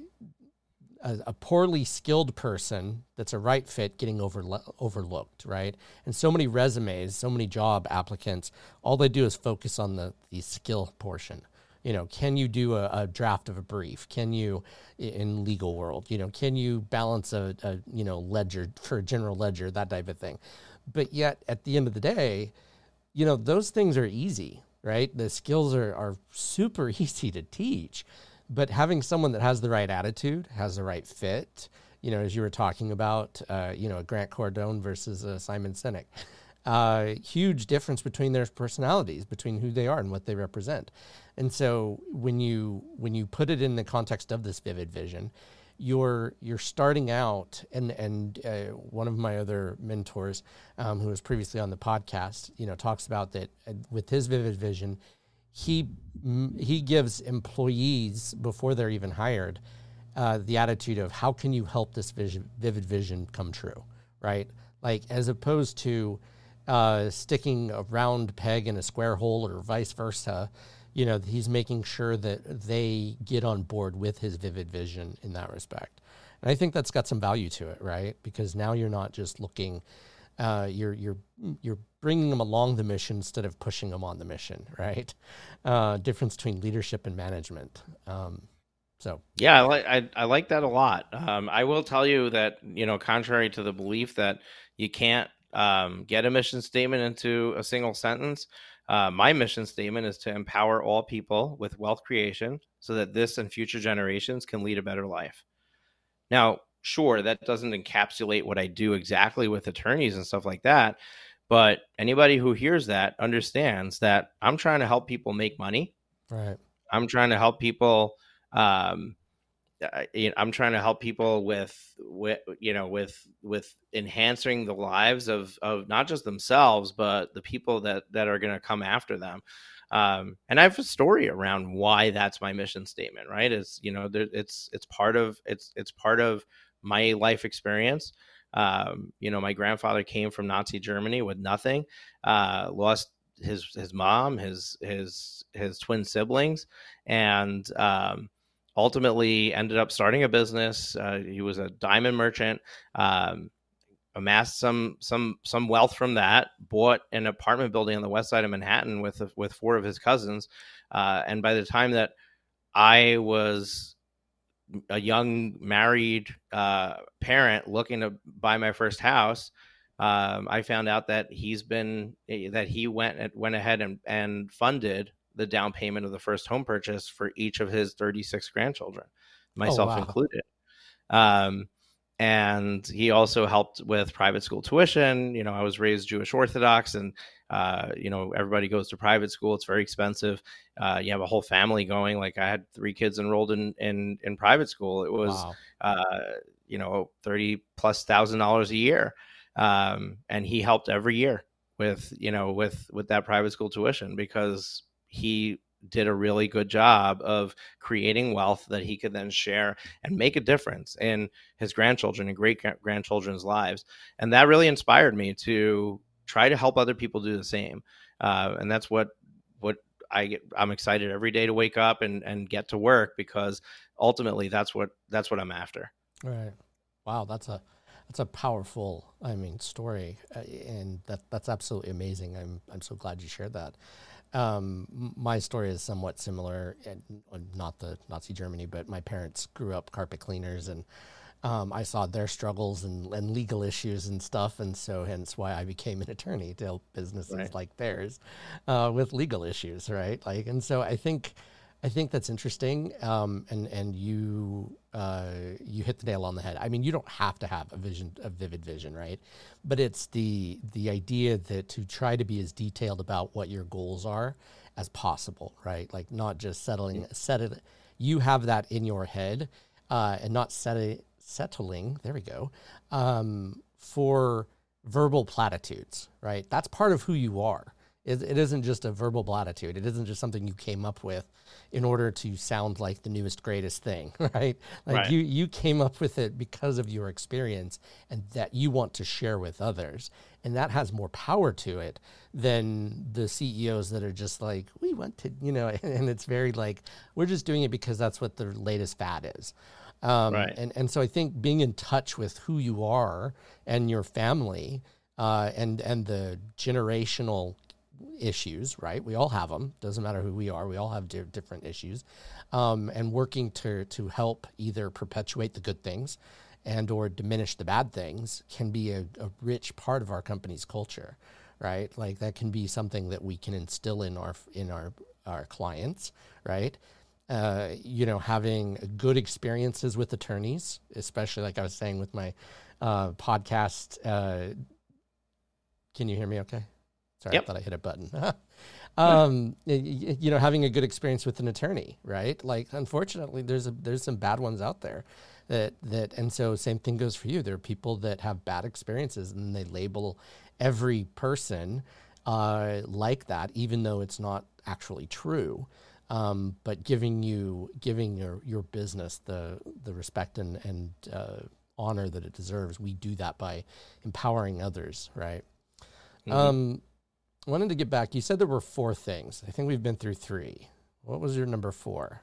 a, a poorly skilled person that's a right fit getting over, overlooked, right? And so many resumes, so many job applicants, all they do is focus on the, the skill portion. You know, can you do a, a draft of a brief? Can you, in legal world, you know, can you balance a, a, you know, ledger for a general ledger, that type of thing? But yet, at the end of the day, you know, those things are easy, right? The skills are, are super easy to teach. But having someone that has the right attitude, has the right fit, you know, as you were talking about, uh, you know, Grant Cardone versus uh, Simon Sinek, uh, huge difference between their personalities, between who they are and what they represent. And so when you when you put it in the context of this vivid vision, you're you're starting out, and and uh, one of my other mentors, um, who was previously on the podcast, you know, talks about that uh, with his vivid vision, he he gives employees before they're even hired uh, the attitude of how can you help this vision, vivid vision come true, right? Like as opposed to uh, sticking a round peg in a square hole or vice versa. You know, he's making sure that they get on board with his vivid vision in that respect. And I think that's got some value to it, right? Because now you're not just looking, uh, you're you're you're bringing them along the mission instead of pushing them on the mission, right? Uh, difference between leadership and management. Um, so yeah, I like I, I like that a lot. Um, I will tell you that, you know, contrary to the belief that you can't um, get a mission statement into a single sentence. Uh, my mission statement is to empower all people with wealth creation so that this and future generations can lead a better life. Now, sure, that doesn't encapsulate what I do exactly with attorneys and stuff like that. But anybody who hears that understands that I'm trying to help people make money. Right. I'm trying to help people. Um, I'm trying to help people with, with, you know, with, with enhancing the lives of, of not just themselves, but the people that, that are going to come after them. Um, and I have a story around why that's my mission statement, right? Is, you know, there, it's, it's part of, it's, it's part of my life experience. Um, you know, my grandfather came from Nazi Germany with nothing, uh, lost his, his mom, his, his, his twin siblings, and, um, ultimately ended up starting a business. Uh, he was a diamond merchant, um, amassed some some some wealth from that, bought an apartment building on the west side of Manhattan with with four of his cousins. Uh, and by the time that I was a young married uh, parent looking to buy my first house, um, I found out that he's been that he went went ahead and, and funded the down payment of the first home purchase for each of his thirty-six grandchildren, myself oh, wow. included. Um, and he also helped with private school tuition. You know, I was raised Jewish Orthodox, and, uh, you know, everybody goes to private school. It's very expensive. Uh, you have a whole family going. Like I had three kids enrolled in, in, in private school. It was, wow. uh, you know, thirty plus thousand dollars a year. Um, and he helped every year with, you know, with, with that private school tuition, because he did a really good job of creating wealth that he could then share and make a difference in his grandchildren and great grandchildren's lives. And that really inspired me to try to help other people do the same. Uh, and that's what, what I get, I'm excited every day to wake up and, and get to work, because ultimately that's what, that's what I'm after. Right. Wow. That's a, that's a powerful, I mean, story. Uh, and that that's absolutely amazing. I'm, I'm so glad you shared that. Um, my story is somewhat similar, and not the Nazi Germany, but my parents grew up carpet cleaners, and um, I saw their struggles and, and legal issues and stuff. And so hence why I became an attorney, to help businesses right. like theirs uh, with legal issues. Right. Like, and so I think, I think that's interesting. Um, and, and you, uh, you hit the nail on the head. I mean, you don't have to have a vision, a vivid vision, right? But it's the, the idea that to try to be as detailed about what your goals are as possible, right? Like not just settling, yeah. set it, you have that in your head, uh, and not set it, settling, there we go, um, for verbal platitudes, right? That's part of who you are. It, it isn't just a verbal platitude. It isn't just something you came up with in order to sound like the newest, greatest thing, right? Like right. you, you came up with it because of your experience and that you want to share with others. And that has more power to it than the C E Os that are just like, we want to, you know, and it's very like, we're just doing it because that's what the latest fad is. Um, right. and, and so I think being in touch with who you are and your family, uh, and, and the generational issues, right? We all have them. Doesn't matter who we are. We all have di- different issues, um, and working to, to help either perpetuate the good things and or diminish the bad things can be a, a rich part of our company's culture, right? Like that can be something that we can instill in our, in our, our clients, right? Uh, you know, having good experiences with attorneys, especially like I was saying with my uh, podcast, uh, Can you hear me okay? Sorry, Yep. I thought I hit a button. um, y- y- you know, having a good experience with an attorney, right? Like, unfortunately, there's a, there's some bad ones out there that, that, and so same thing goes for you. There are people that have bad experiences and they label every person uh, like that, even though it's not actually true. Um, but giving you, giving your, your business the, the respect and, and uh, honor that it deserves. We do that by empowering others, right? Mhm. Um, I wanted to get back. You said there were four things. I think we've been through three. What was your number four?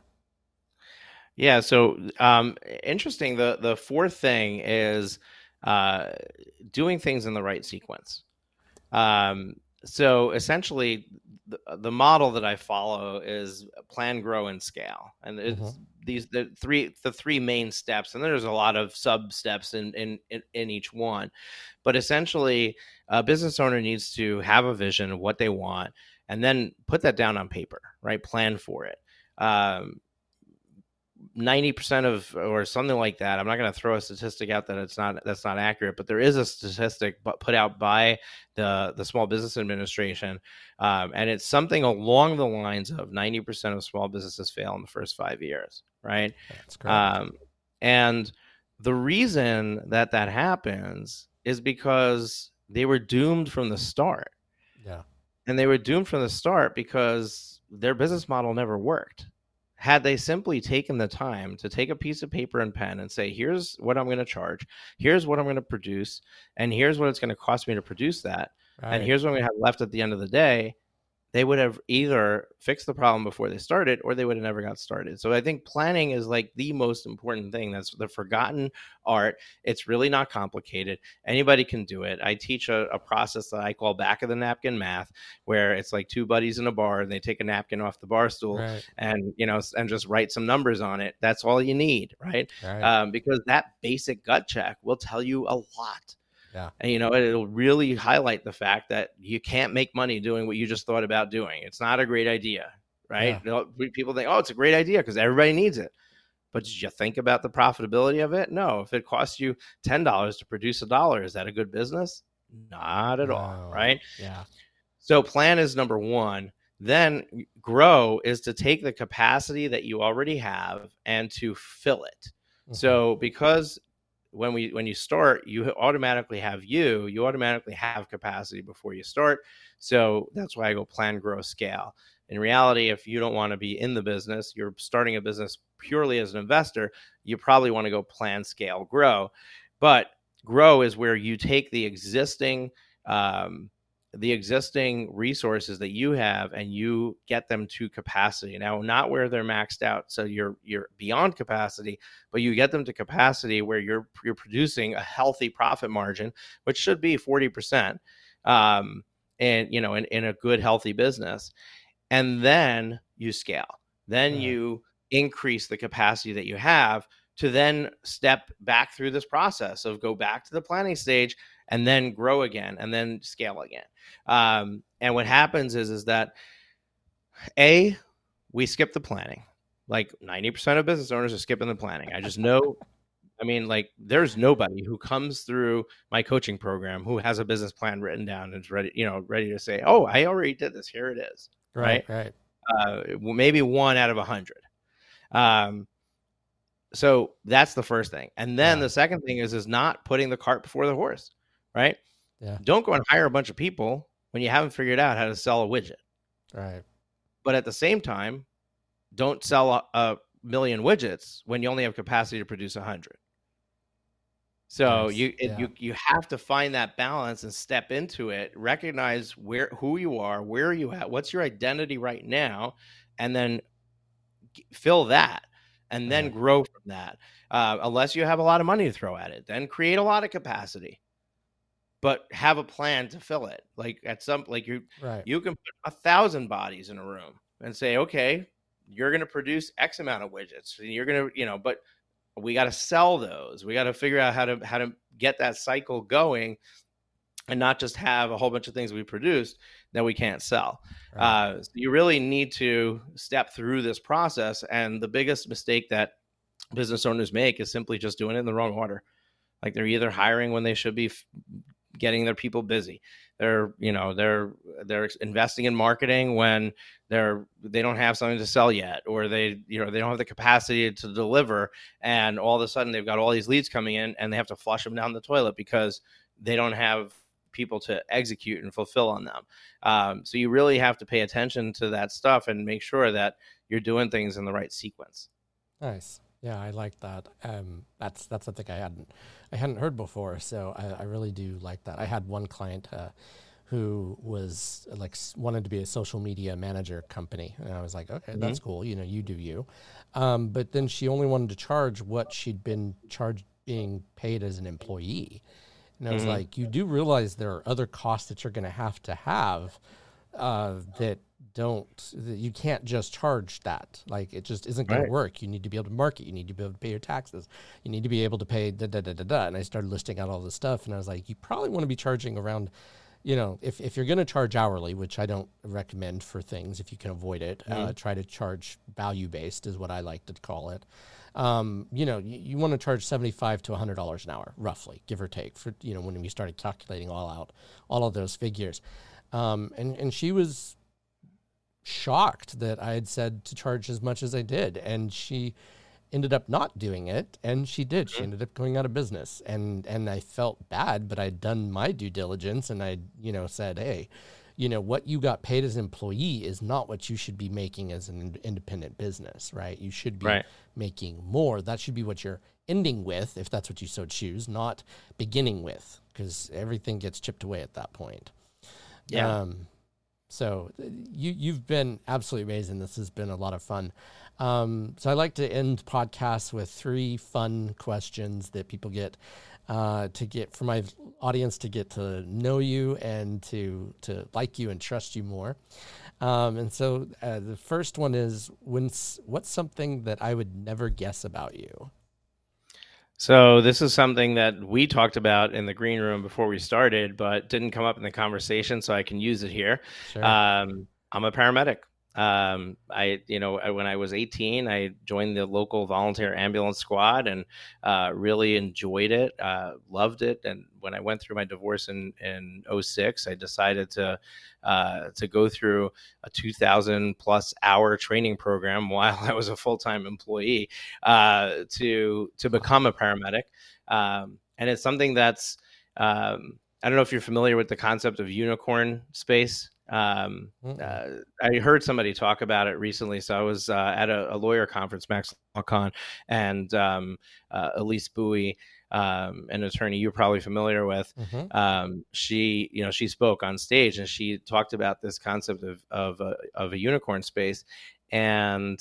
Yeah. So um, interesting. The the fourth thing is uh, doing things in the right sequence. Um, so essentially, the, the model that I follow is plan, grow, and scale, and it's Mhm. these the three the three main steps, and there's a lot of sub steps in in in, in each one, but essentially, a business owner needs to have a vision of what they want, and then put that down on paper, right? Plan for it. Um, ninety percent of or something like that. I'm not going to throw a statistic out that it's not that's not accurate, but there is a statistic but put out by the the Small Business Administration, um, and it's something along the lines of ninety percent of small businesses fail in the first five years, right? That's correct. Um, and the reason that that happens is because they were doomed from the start, Yeah. and they were doomed from the start because their business model never worked. Had they simply taken the time to take a piece of paper and pen and say, here's what I'm going to charge, here's what I'm going to produce, and here's what it's going to cost me to produce that, Right. and here's what I'm going to have left at the end of the day, they would have either fixed the problem before they started or they would have never got started. So I think planning is like the most important thing. That's the forgotten art. It's really not complicated. Anybody can do it. I teach a, a process that I call back of the napkin math, where it's like two buddies in a bar and they take a napkin off the bar stool Right. and, you know, and just write some numbers on it. That's all you need, right? Right. Um, because that basic gut check will tell you a lot. Yeah. And, you know, it'll really highlight the fact that you can't make money doing what you just thought about doing. It's not a great idea, right? Yeah. People think, oh, it's a great idea because everybody needs it. But did you think about the profitability of it? No. If it costs you ten dollars to produce a dollar, is that a good business? Not at No. all, right? Yeah. So plan is number one. Then grow is to take the capacity that you already have and to fill it. Mhm. So because when we when you start, you automatically have you you automatically have capacity before you start. So that's why I go plan, grow, scale. In reality, if you don't want to be in the business, you're starting a business purely as an investor, you probably want to go plan, scale, grow. But grow is where you take the existing um, the existing resources that you have and you get them to capacity. Now, not where they're maxed out, so you're you're beyond capacity, but you get them to capacity where you're you're producing a healthy profit margin, which should be forty percent, um, and you know, in, in a good healthy business. And then you scale. Then Right. you increase the capacity that you have to then step back through this process of go back to the planning stage and then grow again and then scale again. Um, and what happens is, is that A, we skip the planning. Like ninety percent of business owners are skipping the planning. I just know, I mean, like there's nobody who comes through my coaching program who has a business plan written down and is ready, you know, ready to say, oh, I already did this. Here it is. Right. Right. Uh, maybe one out of a hundred. Um, so that's the first thing. And then Yeah. the second thing is, is not putting the cart before the horse, right? Yeah. Don't go and hire a bunch of people when you haven't figured out how to sell a widget. Right. But at the same time, don't sell a, a million widgets when you only have capacity to produce a hundred. So Nice. you it, Yeah. you you have to find that balance and step into it. Recognize where who you are, where are you at, what's your identity right now, and then g- fill that, and then Right. grow from that. Uh, unless you have a lot of money to throw at it, then create a lot of capacity, but have a plan to fill it. Like at some like you Right. you can put a thousand bodies in a room and say, okay, you're going to produce X amount of widgets, and you're going to you know, but we got to sell those. We got to figure out how to how to get that cycle going, and not just have a whole bunch of things we produced that we can't sell. Right. Uh, so you really need to step through this process. And the biggest mistake that business owners make is simply just doing it in the wrong order. Like they're either hiring when they should be f- getting their people busy. they're, you know, they're, they're investing in marketing when they're, they don't have something to sell yet, or they, you know, they don't have the capacity to deliver. And all of a sudden they've got all these leads coming in and they have to flush them down the toilet because they don't have people to execute and fulfill on them. Um, so you really have to pay attention to that stuff and make sure that you're doing things in the right sequence. Nice. Yeah, I like that. Um, that's that's something I hadn't I hadn't heard before. So I, I really do like that. I had one client uh, who was like wanted to be a social media manager company, and I was like, okay, mm-hmm. that's cool. You know, you do you. Um, but then she only wanted to charge what she'd been charged being paid as an employee. And I was mm-hmm. like, you do realize there are other costs that you're going to have to have uh, that don't, that you can't just charge that. Like, it just isn't going right. to work. You need to be able to market. You need to be able to pay your taxes. You need to be able to pay da, da, da, da, da. And I started listing out all this stuff. And I was like, you probably want to be charging around, you know, if, if you're going to charge hourly, which I don't recommend for things, if you can avoid it, mm-hmm. uh, try to charge value-based is what I like to call it. Um, you know, you, you want to charge seventy-five to one hundred dollars an hour, roughly, give or take, for, you know, when we started calculating all out, all of those figures. Um, and, and she was shocked that I had said to charge as much as I did. And she ended up not doing it. And she did. She ended up going out of business. And, and I felt bad, but I'd done my due diligence and I, you know, said, hey, you know, what you got paid as an employee is not what you should be making as an independent business, right? You should be right. making more. That should be what you're ending with, if that's what you so choose, not beginning with, because everything gets chipped away at that point. Yeah. Um, so you, you've been absolutely amazing. This has been a lot of fun. Um, so I like to end podcasts with three fun questions that people get uh, to get for my audience to get to know you and to, to like you and trust you more. Um, and so uh, the first one is, when's, what's something that I would never guess about you? So this is something that we talked about in the green room before we started, but didn't come up in the conversation, so I can use it here. Sure. Um, I'm a paramedic. Um, I, you know, when I was eighteen, I joined the local volunteer ambulance squad and uh, really enjoyed it, uh, loved it. And when I went through my divorce in, in oh six, I decided to uh, to go through a two thousand plus hour training program while I was a full-time employee uh, to to become a paramedic. Um, and it's something that's, um, I don't know if you're familiar with the concept of unicorn space. Um, uh, I heard somebody talk about it recently. So I was uh, at a, a lawyer conference, Max Con, and um, uh, Elise Bowie, um, an attorney you're probably familiar with. Mm-hmm. Um, she, you know, she spoke on stage and she talked about this concept of of a, of a unicorn space, and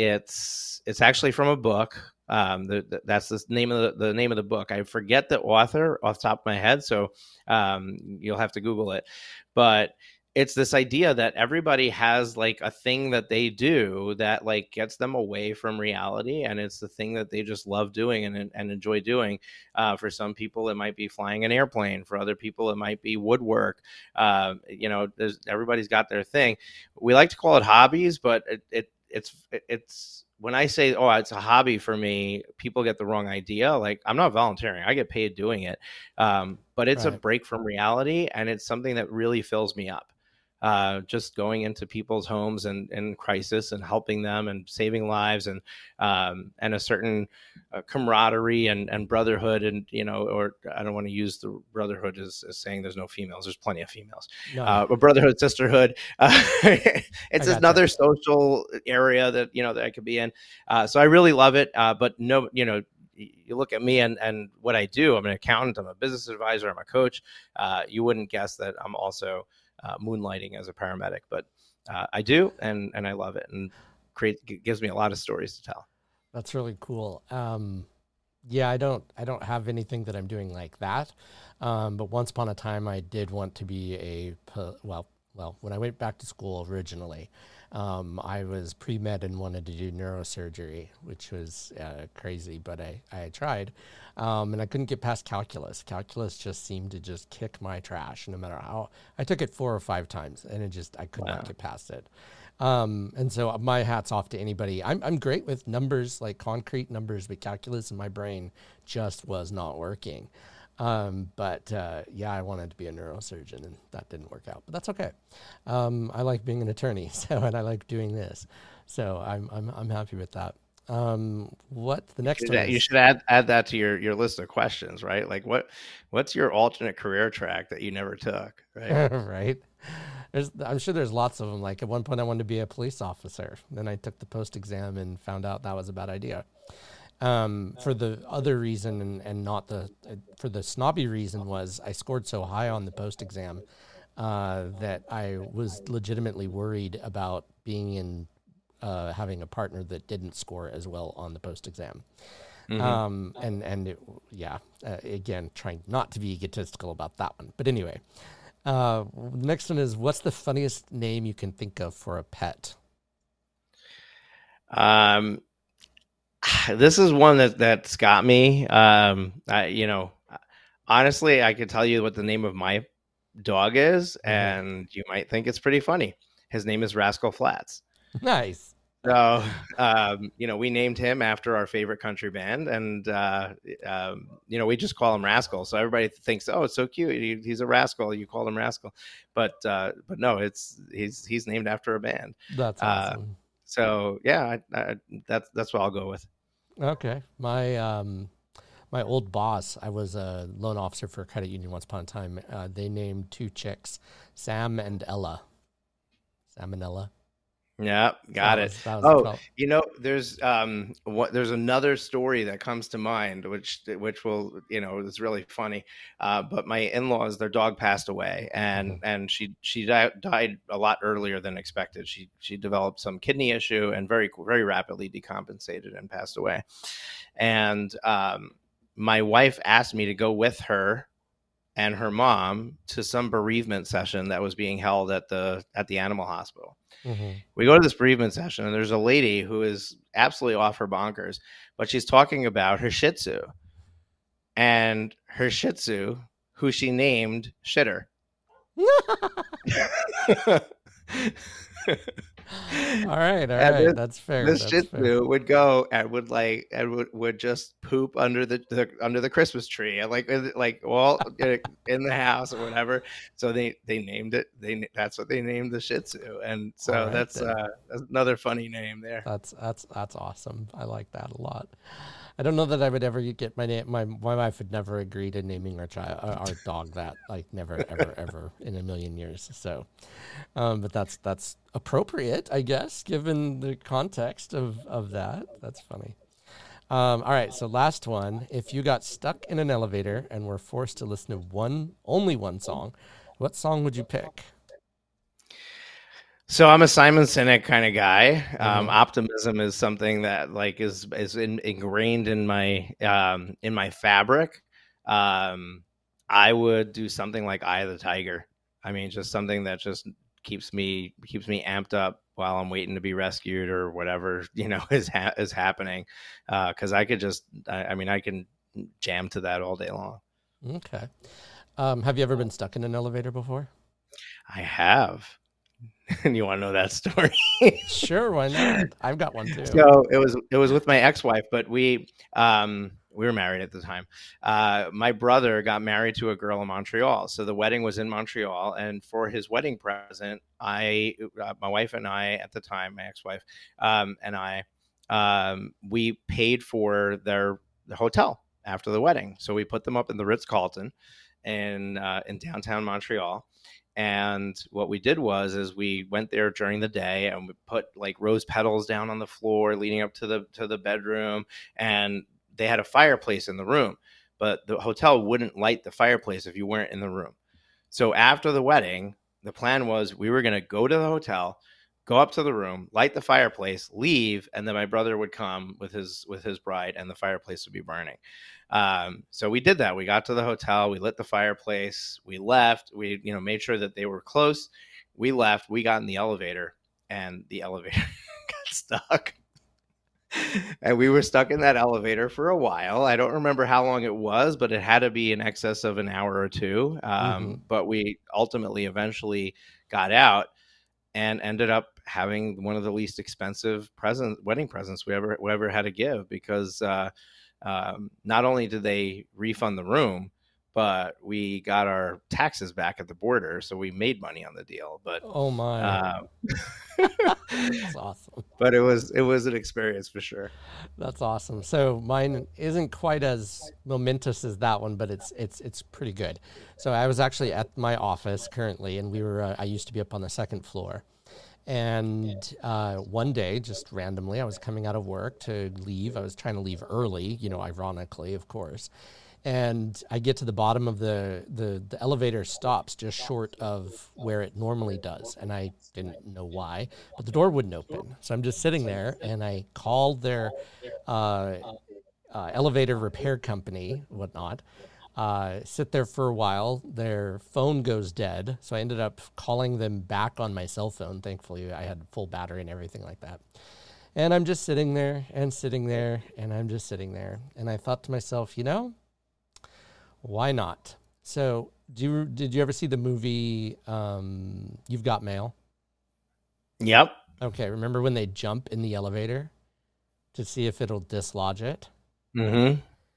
it's it's actually from a book. Um, the, the, that's the name of the, the name of the book. I forget the author off the top of my head, so um, you'll have to Google it, but it's this idea that everybody has like a thing that they do that like gets them away from reality. And it's the thing that they just love doing and, and enjoy doing. Uh, for some people, it might be flying an airplane. For other people, it might be woodwork. Uh, you know, there's, everybody's got their thing. We like to call it hobbies, but it, it it's, it, it's, when I say, oh, it's a hobby for me, people get the wrong idea. Like, I'm not volunteering. I get paid doing it. Um, but it's right. a break from reality. And it's something that really fills me up. Uh, just going into people's homes and in crisis and helping them and saving lives and um, and a certain uh, camaraderie and, and brotherhood. And, you know, or I don't want to use the brotherhood as, as saying there's no females. There's plenty of females. No. Uh, but brotherhood, sisterhood, uh, it's another that. social area that, you know, that I could be in. Uh, so I really love it. Uh, but no, you know, you look at me and, and what I do. I'm an accountant. I'm a business advisor. I'm a coach. Uh, you wouldn't guess that I'm also Uh, moonlighting as a paramedic, but uh, I do, and and I love it, and create gives me a lot of stories to tell. That's really cool. Um, yeah, I don't I don't have anything that I'm doing like that, um, but once upon a time I did want to be a well well when I went back to school originally. Um, I was pre-med and wanted to do neurosurgery, which was uh, crazy, but I, I tried. Um, and I couldn't get past calculus. Calculus just seemed to just kick my trash no matter how. I took it four or five times and it just, I could wow. not get past it. Um, and so my hat's off to anybody. I'm, I'm great with numbers, like concrete numbers, but calculus in my brain just was not working. Um, but uh, yeah, I wanted to be a neurosurgeon, and that didn't work out. But that's okay. Um, I like being an attorney, so and I like doing this, so I'm I'm I'm happy with that. Um, what the next You one should, you is? should add add that to your your list of questions, right? Like what what's your alternate career track that you never took, right? Right. There's, I'm sure there's lots of them. Like at one point, I wanted to be a police officer. Then I took the post exam and found out that was a bad idea. Um, for the other reason, and, and not the uh, for the snobby reason, was I scored so high on the post exam uh, that I was legitimately worried about being in uh, having a partner that didn't score as well on the post exam. Mm-hmm. Um, and and it, yeah, uh, again, trying not to be egotistical about that one. But anyway. Uh, the next one is, what's the funniest name you can think of for a pet? Um, this is one that that's got me. Um, I, you know, honestly, I could tell you what the name of my dog is, Mm-hmm. and you might think it's pretty funny. His name is Rascal Flatts. Nice. So, um, you know, we named him after our favorite country band, and uh, um, you know, we just call him Rascal. So everybody thinks, "Oh, it's so cute. He, he's a rascal." You call him Rascal, but uh, but no, it's he's he's named after a band. That's awesome. Uh, so yeah, I, I, that's that's what I'll go with. Okay, my um, my old boss. I was a loan officer for a credit union once upon a time. Uh, they named two chicks, Sam and Ella. Sam and Ella. Yeah, got That it. was- that was Oh, prob- you know, there's um what there's another story that comes to mind, which which will, you know, is really funny. Uh, but my in-laws, their dog passed away, and Mhm. and she she di- died a lot earlier than expected. She she developed some kidney issue and very very rapidly decompensated and passed away. And um, my wife asked me to go with her and her mom to some bereavement session that was being held at the at the animal hospital. Mhm. We go to this bereavement session, and there's a lady who is absolutely off her bonkers, but she's talking about her Shih Tzu, and her Shih Tzu, who she named Shitter. All right, all And right, this, that's fair. this That's Shih fair. Tzu would go and would like and would, would just poop under the, the under the Christmas tree, and like like well in the house or whatever. So they they named it. They that's what they named the Shih Tzu, and so All right, that's then. uh, that's another funny name there. That's that's that's awesome. I like that a lot. I don't know that I would ever get my name. My my wife would never agree to naming our child, uh, our dog that. Like never, ever, ever in a million years. So, um, but that's that's appropriate, I guess, given the context of of that. That's funny. Um, all right, so last one. If you got stuck in an elevator and were forced to listen to one, only one song, what song would you pick? So I'm a Simon Sinek kind of guy. Um, Mhm. Optimism is something that like is is in, ingrained in my um, in my fabric. Um, I would do something like Eye of the Tiger. I mean, just something that just keeps me keeps me amped up while I'm waiting to be rescued or whatever you know is ha- is happening. Because uh, I could just, I, I mean, I can jam to that all day long. Okay. Um, have you ever been stuck in an elevator before? I have. And you want to know that story? Sure, why not? I've got one too. So it was it was with my ex-wife, but we um we were married at the time. Uh, my brother got married to a girl in Montreal, so the wedding was in Montreal. And for his wedding present, I, uh, my wife and I at the time, my ex-wife um, and I, um, we paid for their, their hotel after the wedding. So we put them up in the Ritz-Carlton in uh, in downtown Montreal. And what we did was is we went there during the day and we put like rose petals down on the floor leading up to the to the bedroom, and they had a fireplace in the room, but the hotel wouldn't light the fireplace if you weren't in the room. So after the wedding, the plan was we were going to go to the hotel, go up to the room, light the fireplace, leave, and then my brother would come with his with his bride, and the fireplace would be burning. Um, so we did that. We got to the hotel, we lit the fireplace, we left, we you know made sure that they were close. We left, we got in the elevator, and the elevator got stuck. And we were stuck in that elevator for a while. I don't remember how long it was, but it had to be in excess of an hour or two. Um, Mm-hmm. But we ultimately eventually got out and ended up having one of the least expensive present wedding presents we ever we ever had to give, because uh, um, not only did they refund the room, but we got our taxes back at the border, so we made money on the deal. But Oh my. um, That's awesome. But it was it was an experience for sure. That's awesome. So mine isn't quite as momentous as that one, but it's it's it's pretty good. So I was actually at my office currently, and we were uh, I used to be up on the second floor. And uh, one day, just randomly, I was coming out of work to leave. I was trying to leave early, you know, ironically, of course. And I get to the bottom of the, the, the elevator stops just short of where it normally does. And I didn't know why, but the door wouldn't open. So I'm just sitting there, and I called their uh, uh, elevator repair company, whatnot. Uh, sit there for a while. Their phone goes dead. So I ended up calling them back on my cell phone. Thankfully, I had full battery and everything like that. And I'm just sitting there and sitting there and I'm just sitting there. And I thought to myself, you know, why not? So do you, did you ever see the movie um, You've Got Mail? Yep. Okay. Remember when they jump in the elevator to see if it'll dislodge it? Mm-hmm.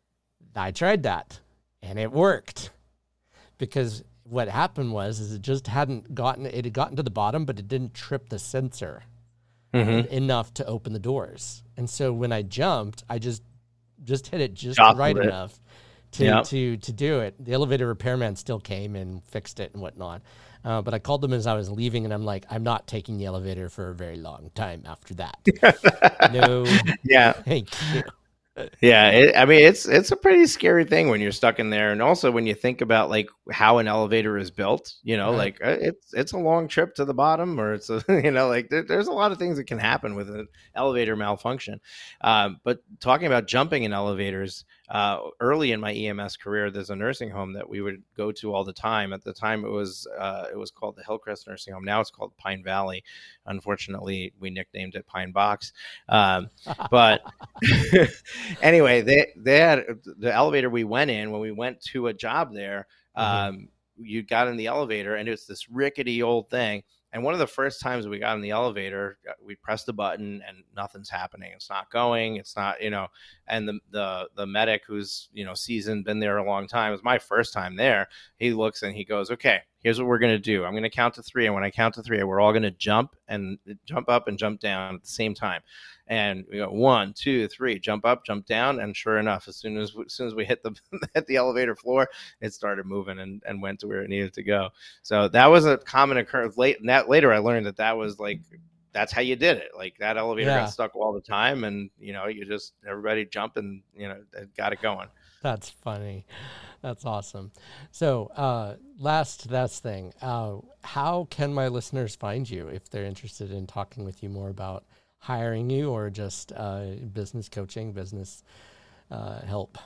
I tried that. And it worked, because what happened was is it just hadn't gotten, it had gotten to the bottom, but it didn't trip the sensor mm-hmm. enough to open the doors. And so when I jumped, I just just hit it just Jostled right it. enough to, Yep. to to do it. The elevator repairman still came and fixed it and whatnot. Uh, but I called them as I was leaving, and I'm like, I'm not taking the elevator for a very long time after that. No, Yeah. thank you. Yeah, it, I mean, it's it's a pretty scary thing when you're stuck in there, and also when you think about like how an elevator is built. You know, Right. like uh, it's it's a long trip to the bottom, or it's a you know like there, there's a lot of things that can happen with an elevator malfunction. Um, but talking about jumping in elevators, uh, early in my E M S career, there's a nursing home that we would go to all the time. At the time, it was uh, it was called the Hillcrest Nursing Home. Now it's called Pine Valley. Unfortunately, we nicknamed it Pine Box. Um, but anyway, they they had the elevator we went in when we went to a job there. Um, mm-hmm. You got in the elevator, and it's this rickety old thing. And one of the first times we got in the elevator, we pressed the button and nothing's happening. It's not going. It's not, you know, and the, the, the medic who's, you know, seasoned, been there a long time. It was my first time there. He looks and he goes, okay, here's what we're going to do. I'm going to count to three. And when I count to three, we're all going to jump and jump up and jump down at the same time. And we go one, two, three, jump up, jump down. And sure enough, as soon as, as soon as we hit the, hit the elevator floor, it started moving and, and went to where it needed to go. So that was a common occurrence. Late, that, later, I learned that that was like, that's how you did it. Like that elevator yeah. got stuck all the time. And, you know, you just, everybody jump and, you know, got it going. That's funny. That's awesome. So uh, last, last thing, uh, how can my listeners find you if they're interested in talking with you more about hiring you or just uh, business coaching, business uh, help?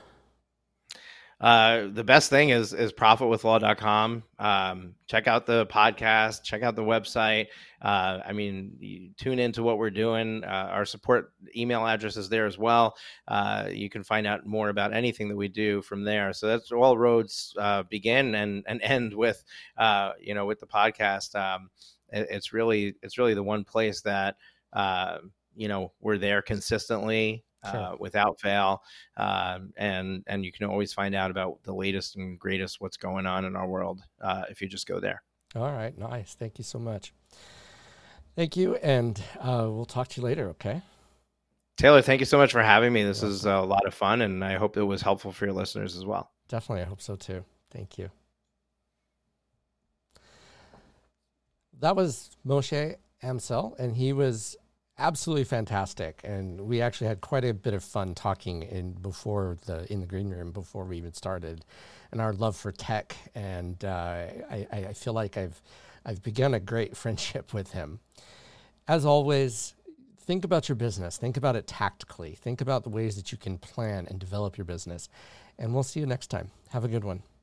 Uh, the best thing is, is profit with law dot com. Um, check out the podcast, check out the website. Uh, I mean, you tune into what we're doing. Uh, our support email address is there as well. Uh, you can find out more about anything that we do from there. So that's all roads uh, begin and, and end with, uh, you know, with the podcast. Um, it, it's really, it's really the one place that, uh, you know, we're there consistently. Sure. Uh, without fail. Um, and, and you can always find out about the latest and greatest what's going on in our world uh, if you just go there. All right. Nice. Thank you so much. Thank you. And uh, we'll talk to you later. Okay. Taylor, thank you so much for having me. This is a lot of fun, and I hope it was helpful for your listeners as well. Definitely. I hope so too. Thank you. That was Moshe Amsel, and he was absolutely fantastic, and we actually had quite a bit of fun talking in before the in the green room before we even started, and our love for tech. And uh, I, I feel like I've I've begun a great friendship with him. As always, think about your business. Think about it tactically. Think about the ways that you can plan and develop your business. And we'll see you next time. Have a good one.